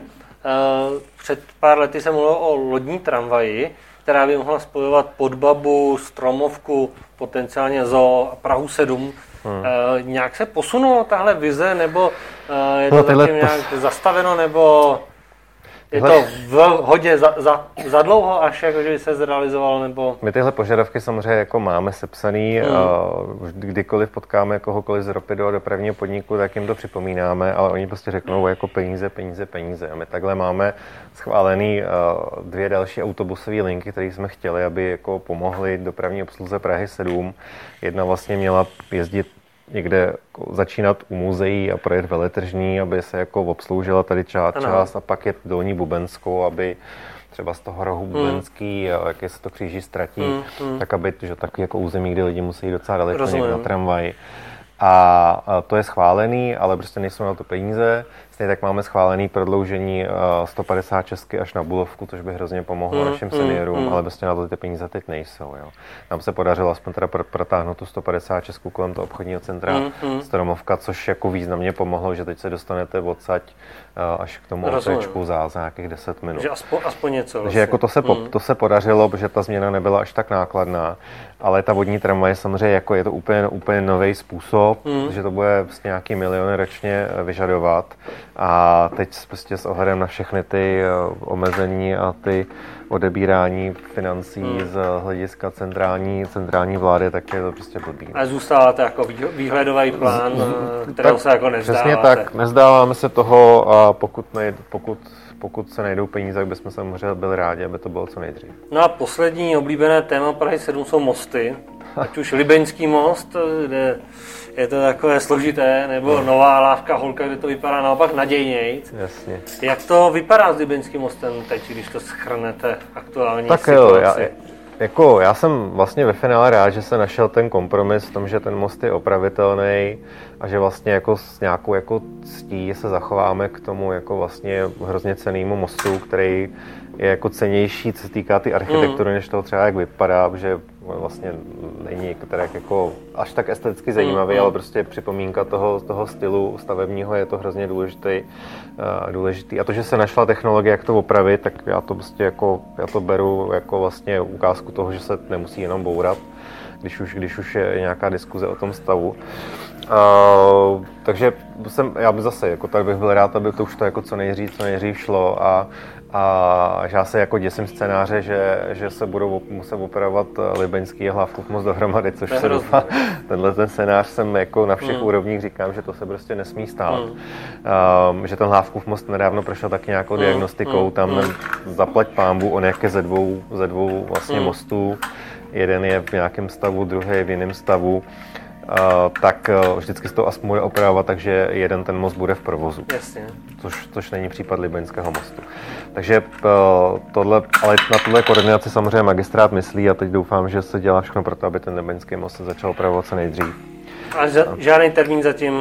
před pár lety jsem mluvil o lodní tramvaji, která by mohla spojovat Podbabu, Stromovku, potenciálně Zoo a Prahu sedm. Hmm. Uh, nějak se posunulo tahle vize, nebo uh, je to no, zatím nějak zastaveno, nebo je to v hodě za, za, za dlouho, až jako, že by se zrealizovalo, nebo... My tyhle požadavky samozřejmě jako máme sepsaný. Hmm. A kdykoliv potkáme kohokoliv z Ropidu a dopravního podniku, tak jim to připomínáme, ale oni prostě řeknou jako peníze, peníze, peníze. A my takhle máme schválený dvě další autobusové linky, které jsme chtěli, aby jako pomohly dopravní obsluze Prahy sedm. Jedna vlastně měla jezdit někde začínat u muzeí a projet veletržní, aby se jako obsloužila tady část, část a pak jet dolní Bubenskou, aby třeba z toho rohu Bubenský, mm. jak se to kříží ztratí, mm, mm. tak aby, že takový jako území, kde lidi musí docela daleko někde na tramvaj. A to je schválený, ale prostě nejsou na to peníze. Stejně tak máme schválený prodloužení sto padesát česky až na Bulovku, což by hrozně pomohlo mm, našim seniorům, mm, ale prostě na to ty peníze teď nejsou. Jo. Nám se podařilo aspoň teda protáhnout tu sto padesát česku kolem toho obchodního centra mm, Stromovka, což jako významně pomohlo, že teď se dostanete odsaď až k tomu otečku za, za nějakých deset minut. Takže aspoň, aspoň něco. Takže vlastně. jako to, se po, mm. to se podařilo, protože ta změna nebyla až tak nákladná, ale ta vodní tramvaj samozřejmě jako je to úplně, úplně nový způsob, mm. že to bude prostě nějaký miliony ročně vyžadovat. A teď prostě s ohledem na všechny ty omezení a ty odebírání financí hmm. z hlediska centrální, centrální vlády, tak je to prostě blbý. A zůstává to jako výhledový plán, kterého se jako nevzdáváte. Přesně tak, nevzdáváme se toho a pokud, nejde, pokud, pokud se najdou peníze, tak bychom samozřejmě byli rádi, aby to bylo co nejdřív. No a poslední oblíbené téma Prahy sedm jsou mosty. Ať už Libeňský most, kde je to takové složité, nebo Nová Lávka Holka, kde to vypadá naopak nadějnějc. Jasně. Jak to vypadá s Libeňským mostem teď, když to shrnete aktuální tak situaci? Jo, já, jako, já jsem vlastně ve finále rád, že se našel ten kompromis v tom, že ten most je opravitelný a že vlastně jako s nějakou jako ctí se zachováme k tomu jako vlastně hrozně cennému mostu, který je jako cennější, co se týká ty architektury, mm. než toho třeba jak vypadá, že vlastně není tak jako až tak esteticky zajímavý, mm. ale prostě připomínka toho, toho stylu stavebního je to hrozně důležitý, uh, důležitý. A to, že se našla technologie, jak to opravit, tak já to prostě jako, já to beru jako vlastně ukázku toho, že se nemusí jenom bourat, když už, když už je nějaká diskuze o tom stavu. Uh, takže jsem, já bych zase, jako tak bych byl rád, aby to už to jako co nejdřív, co nejdřív šlo a A že já se jako děsím scénáře, že, že se budou muset operovat Libeňský a Hlávkův most dohromady, což se doufá. Tenhle ten scénář jsem jako na všech mm. úrovních říkám, že to se prostě nesmí stát. Mm. Um, že ten Hlávkův most nedávno prošel taky nějakou mm. diagnostikou, tam mm. zaplať pánbu, on jak je ze dvou, ze dvou vlastně mm. mostů. Jeden je v nějakém stavu, druhý je v jiném stavu. Uh, tak uh, vždycky se to aspoň bude opravovat, takže jeden ten most bude v provozu. Jasně. Což, což není případ Libeňského mostu. Takže uh, tohle, ale na tuhle koordinaci samozřejmě magistrát myslí a teď doufám, že se dělá všechno pro to, aby ten Libeňský most se začal opravovat co nejdřív. A žádný termín zatím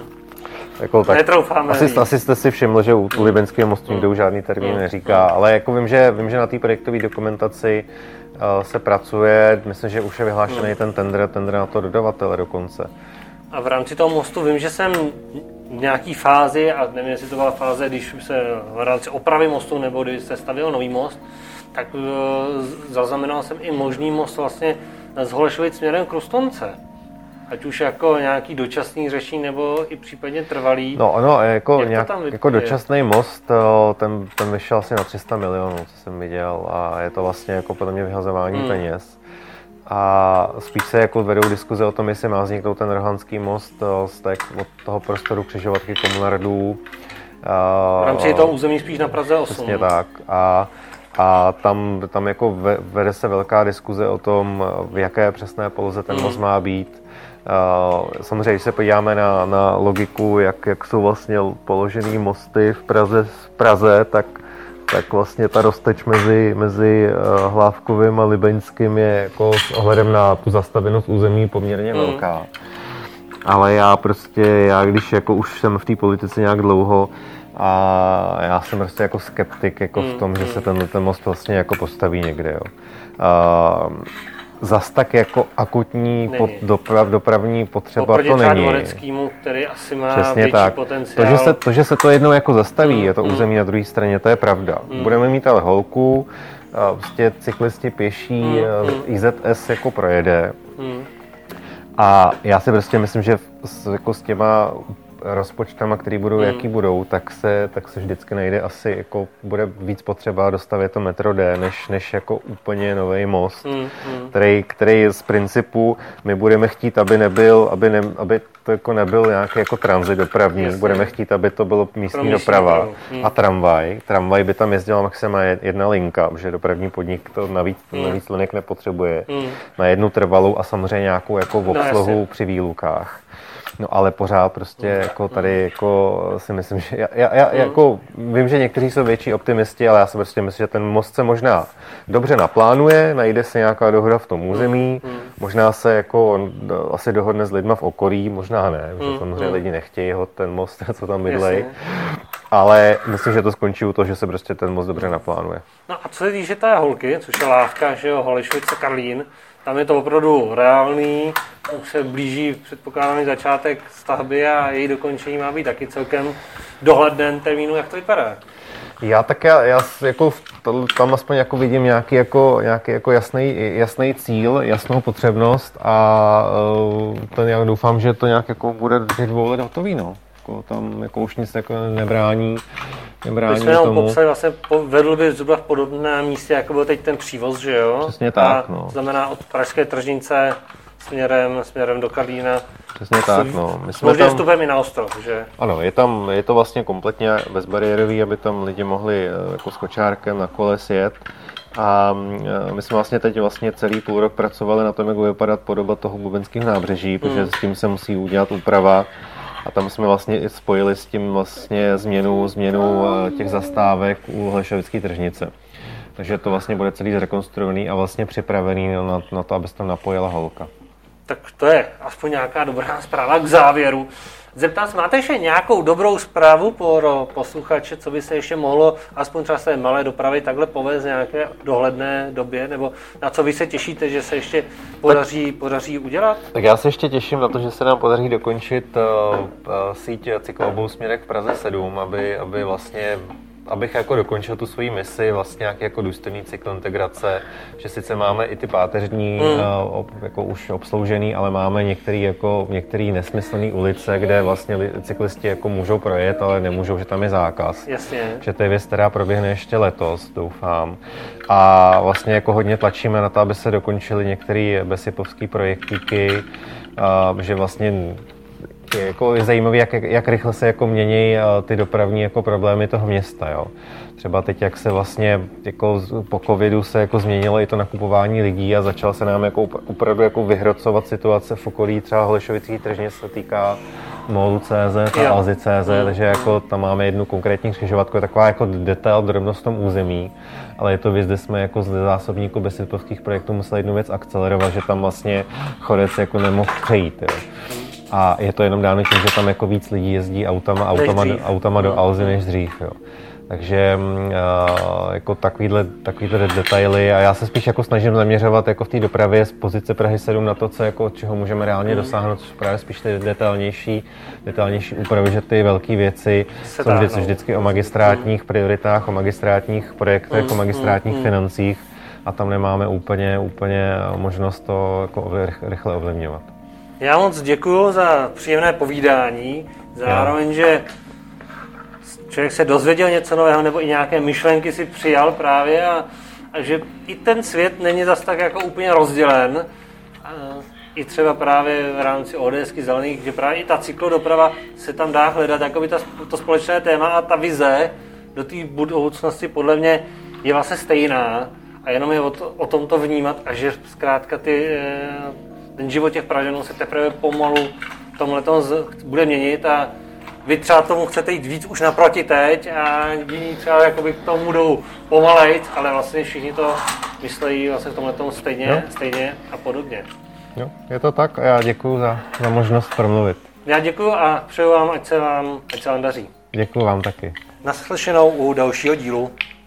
jako tak, netroufáme. Asi, asi jste si všiml, že u, u Libeňského mostu nikdo už žádný termín neříká, ale jako vím, že, vím, že na té projektové dokumentaci se pracuje, myslím, že už je vyhlášený hmm. ten tender, tender na to dodavatele dokonce. A v rámci toho mostu vím, že jsem v nějaký fázi, a nevím, jestli to byla fáze, když se v rámci opravy mostu nebo když se stavil nový most, tak uh, zaznamenal jsem i možný most vlastně z Holešovic směrem k Rustonce. Ať už jako nějaký dočasný řešení nebo i případně trvalý. No ono, jako, nějak, jako dočasný most, ten, ten vyšel asi na tři sta milionů, co jsem viděl, a je to vlastně jako podle mě vyhazování hmm. peněz. A spíš se jako vedou diskuze o tom, jestli má vzniknout ten Rohanský most z té, od toho prostoru křižovatky Komunardů. V rámci toho území spíš na Praze osm. Přesně tak. A, a tam, tam jako vede se velká diskuze o tom, v jaké přesné poloze ten hmm. most má být. Uh, samozřejmě, když se podíváme na, na logiku, jak, jak jsou vlastně položený mosty v Praze, v Praze tak, tak vlastně ta rozteč mezi, mezi uh, Hlávkovým a Libeňským je jako s ohledem na tu zastavěnost území poměrně mm. velká. Ale já prostě, já když jako už jsem v té politice nějak dlouho a já jsem prostě jako skeptik jako mm. v tom, že se ten, ten most vlastně jako postaví někde. Jo. Uh, Zas tak jako akutní pod doprav, dopravní potřeba oproti to není. Dvoreckýmu, který asi má přesně větší tak. potenciál. To že, se, to, že se to jednou jako zastaví, mm, je to mm. území na druhé straně, to je pravda. Mm. Budeme mít ale holku, prostě cyklisti pěší, mm, I Z S jako projede. Mm. A já si prostě myslím, že s, jako s těma rozpočtama, který budou, mm. jaký budou, tak se, tak se vždycky najde asi, jako bude víc potřeba dostavět to metro D, než, než jako úplně nový most, mm. který, který z principu my budeme chtít, aby nebyl, aby, ne, aby to jako nebyl nějaký jako tranzit dopravní, Jasně. budeme chtít, aby to bylo místní, místní doprava mm. a tramvaj. Tramvaj by tam jezdila maximálně jedna linka, protože dopravní podnik to navíc, mm. navíc linek nepotřebuje, mm. na jednu trvalou a samozřejmě nějakou jako obsluhu no, při výlukách. No ale pořád prostě jako tady jako si myslím, že já, já, já jako vím, že někteří jsou větší optimisti, ale já si prostě myslím, že ten most se možná dobře naplánuje, najde se nějaká dohoda v tom území, možná se jako asi dohodne s lidma v okolí, možná ne, protože samozřejmě lidi nechtějí ho ten most, co tam bydlejí. Ale myslím, že to skončí u toho, že se prostě ten most dobře naplánuje. No a co se týče té holky, což je lávka, že jo, Holešovice Karlín, tam je to opravdu reálný, už se blíží předpokládaný začátek stavby a její dokončení má být taky celkem dohledném termínu. Jak to vypadá? Já tak já, já jako tam aspoň jako vidím nějaký jako, nějaký jako jasný, jasný cíl, jasnou potřebnost a ten já doufám, že to nějak jako bude do dvou let hotový, no. Jako tam jako už nic jako nebrání, nebrání Bychom tomu. popsali, vlastně vedl by zhruba v podobném místě, jako byl teď ten přívoz, že jo? Přesně tak, no. To znamená od Pražské tržnice směrem, směrem do Karlína. Přesně tak, no. My jsme možná tam... vstupem i na ostrov, že? Ano, je tam, je to vlastně kompletně bezbariérový, aby tam lidi mohli jako s kočárkem na kole sjet. A my jsme vlastně teď vlastně celý půl rok pracovali na tom, jak bude vypadat podoba toho Bubenského nábřeží, protože s tím se musí udělat úprava. A tam jsme vlastně i spojili s tím vlastně změnu, změnu těch zastávek u Holešovické tržnice. Takže to vlastně bude celý zrekonstruovaný a vlastně připravený na, na to, aby se tam napojila holka. Tak to je aspoň nějaká dobrá zpráva k závěru. Zeptám se, máte ještě nějakou dobrou zprávu pro posluchače, co by se ještě mohlo aspoň třeba se malé dopravy takhle povést v nějaké dohledné době, nebo na co vy se těšíte, že se ještě podaří, podaří udělat? Tak já se ještě těším na to, že se nám podaří dokončit uh, uh, síť cyklobou směrek v Praze sedm, aby, aby vlastně abych jako dokončil tu svoji misi, vlastně nějaký jako důstojný cyklointegrace, že sice máme i ty páteřní mm. uh, jako už obsloužený, ale máme některé jako některé nesmyslné ulice, kde vlastně li, cyklisti jako můžou projet, ale nemůžou, že tam je zákaz. Jasně. Že to je věc, která proběhne ještě letos, doufám. A vlastně jako hodně tlačíme na to, aby se dokončily některé besipovské projektíky, uh, že vlastně je, jako je zajímavé, jak, jak rychle se jako mění ty dopravní jako problémy toho města. Jo. Třeba teď, jak se vlastně jako po covidu se jako změnilo i to nakupování lidí a začala se nám jako opravdu jako vyhrocovat situace v okolí třeba Holešovické tržnice, se týká Molu tečka cé zet a Alzy tečka cé zet, takže jako tam máme jednu konkrétní křižovatku, je taková jako detail, drobnost v tom území, ale je to věc, kde jsme jako z zásobníku bezsipovských projektů museli jednu věc akcelerovat, že tam vlastně chodec jako nemohl přejít. Jo. A je to jenom dáno tím, že tam jako víc lidí jezdí autama, autama, autama do Alzy než dřív. Jo. Takže uh, jako takovýhle, takovýhle detaily a já se spíš jako snažím zaměřovat jako v té dopravě z pozice Prahy sedm na to, co jako, čeho můžeme reálně dosáhnout, což právě spíš ty detailnější, detailnější úpravy, že ty velké věci se jsou vždycky, vždycky o magistrátních prioritách, o magistrátních projektech, mm, o magistrátních mm, financích a tam nemáme úplně, úplně možnost to jako rychle ovlivňovat. Já moc děkuju za příjemné povídání, zároveň, že člověk se dozvěděl něco nového nebo i nějaké myšlenky si přijal právě a, a že i ten svět není zas tak jako úplně rozdělen. A i třeba právě v rámci ODSky zelených, že právě i ta cyklodoprava se tam dá hledat, jako by ta, to společné téma a ta vize do té budoucnosti podle mě je vlastně stejná a jenom je o, to, o tom to vnímat a že zkrátka ty, ten život těch Pražanů se teprve pomalu v tomhletom bude měnit a vy třeba tomu chcete jít víc už naproti teď a jiní třeba jakoby k tomu jdou pomalejc, ale vlastně všichni to myslejí vlastně v tomhletom stejně, stejně a podobně. Jo, je to tak a já děkuju za, za možnost promluvit. Já děkuju a přeju vám, ať se vám, ať se vám daří. Děkuju vám taky. Naslyšenou u dalšího dílu.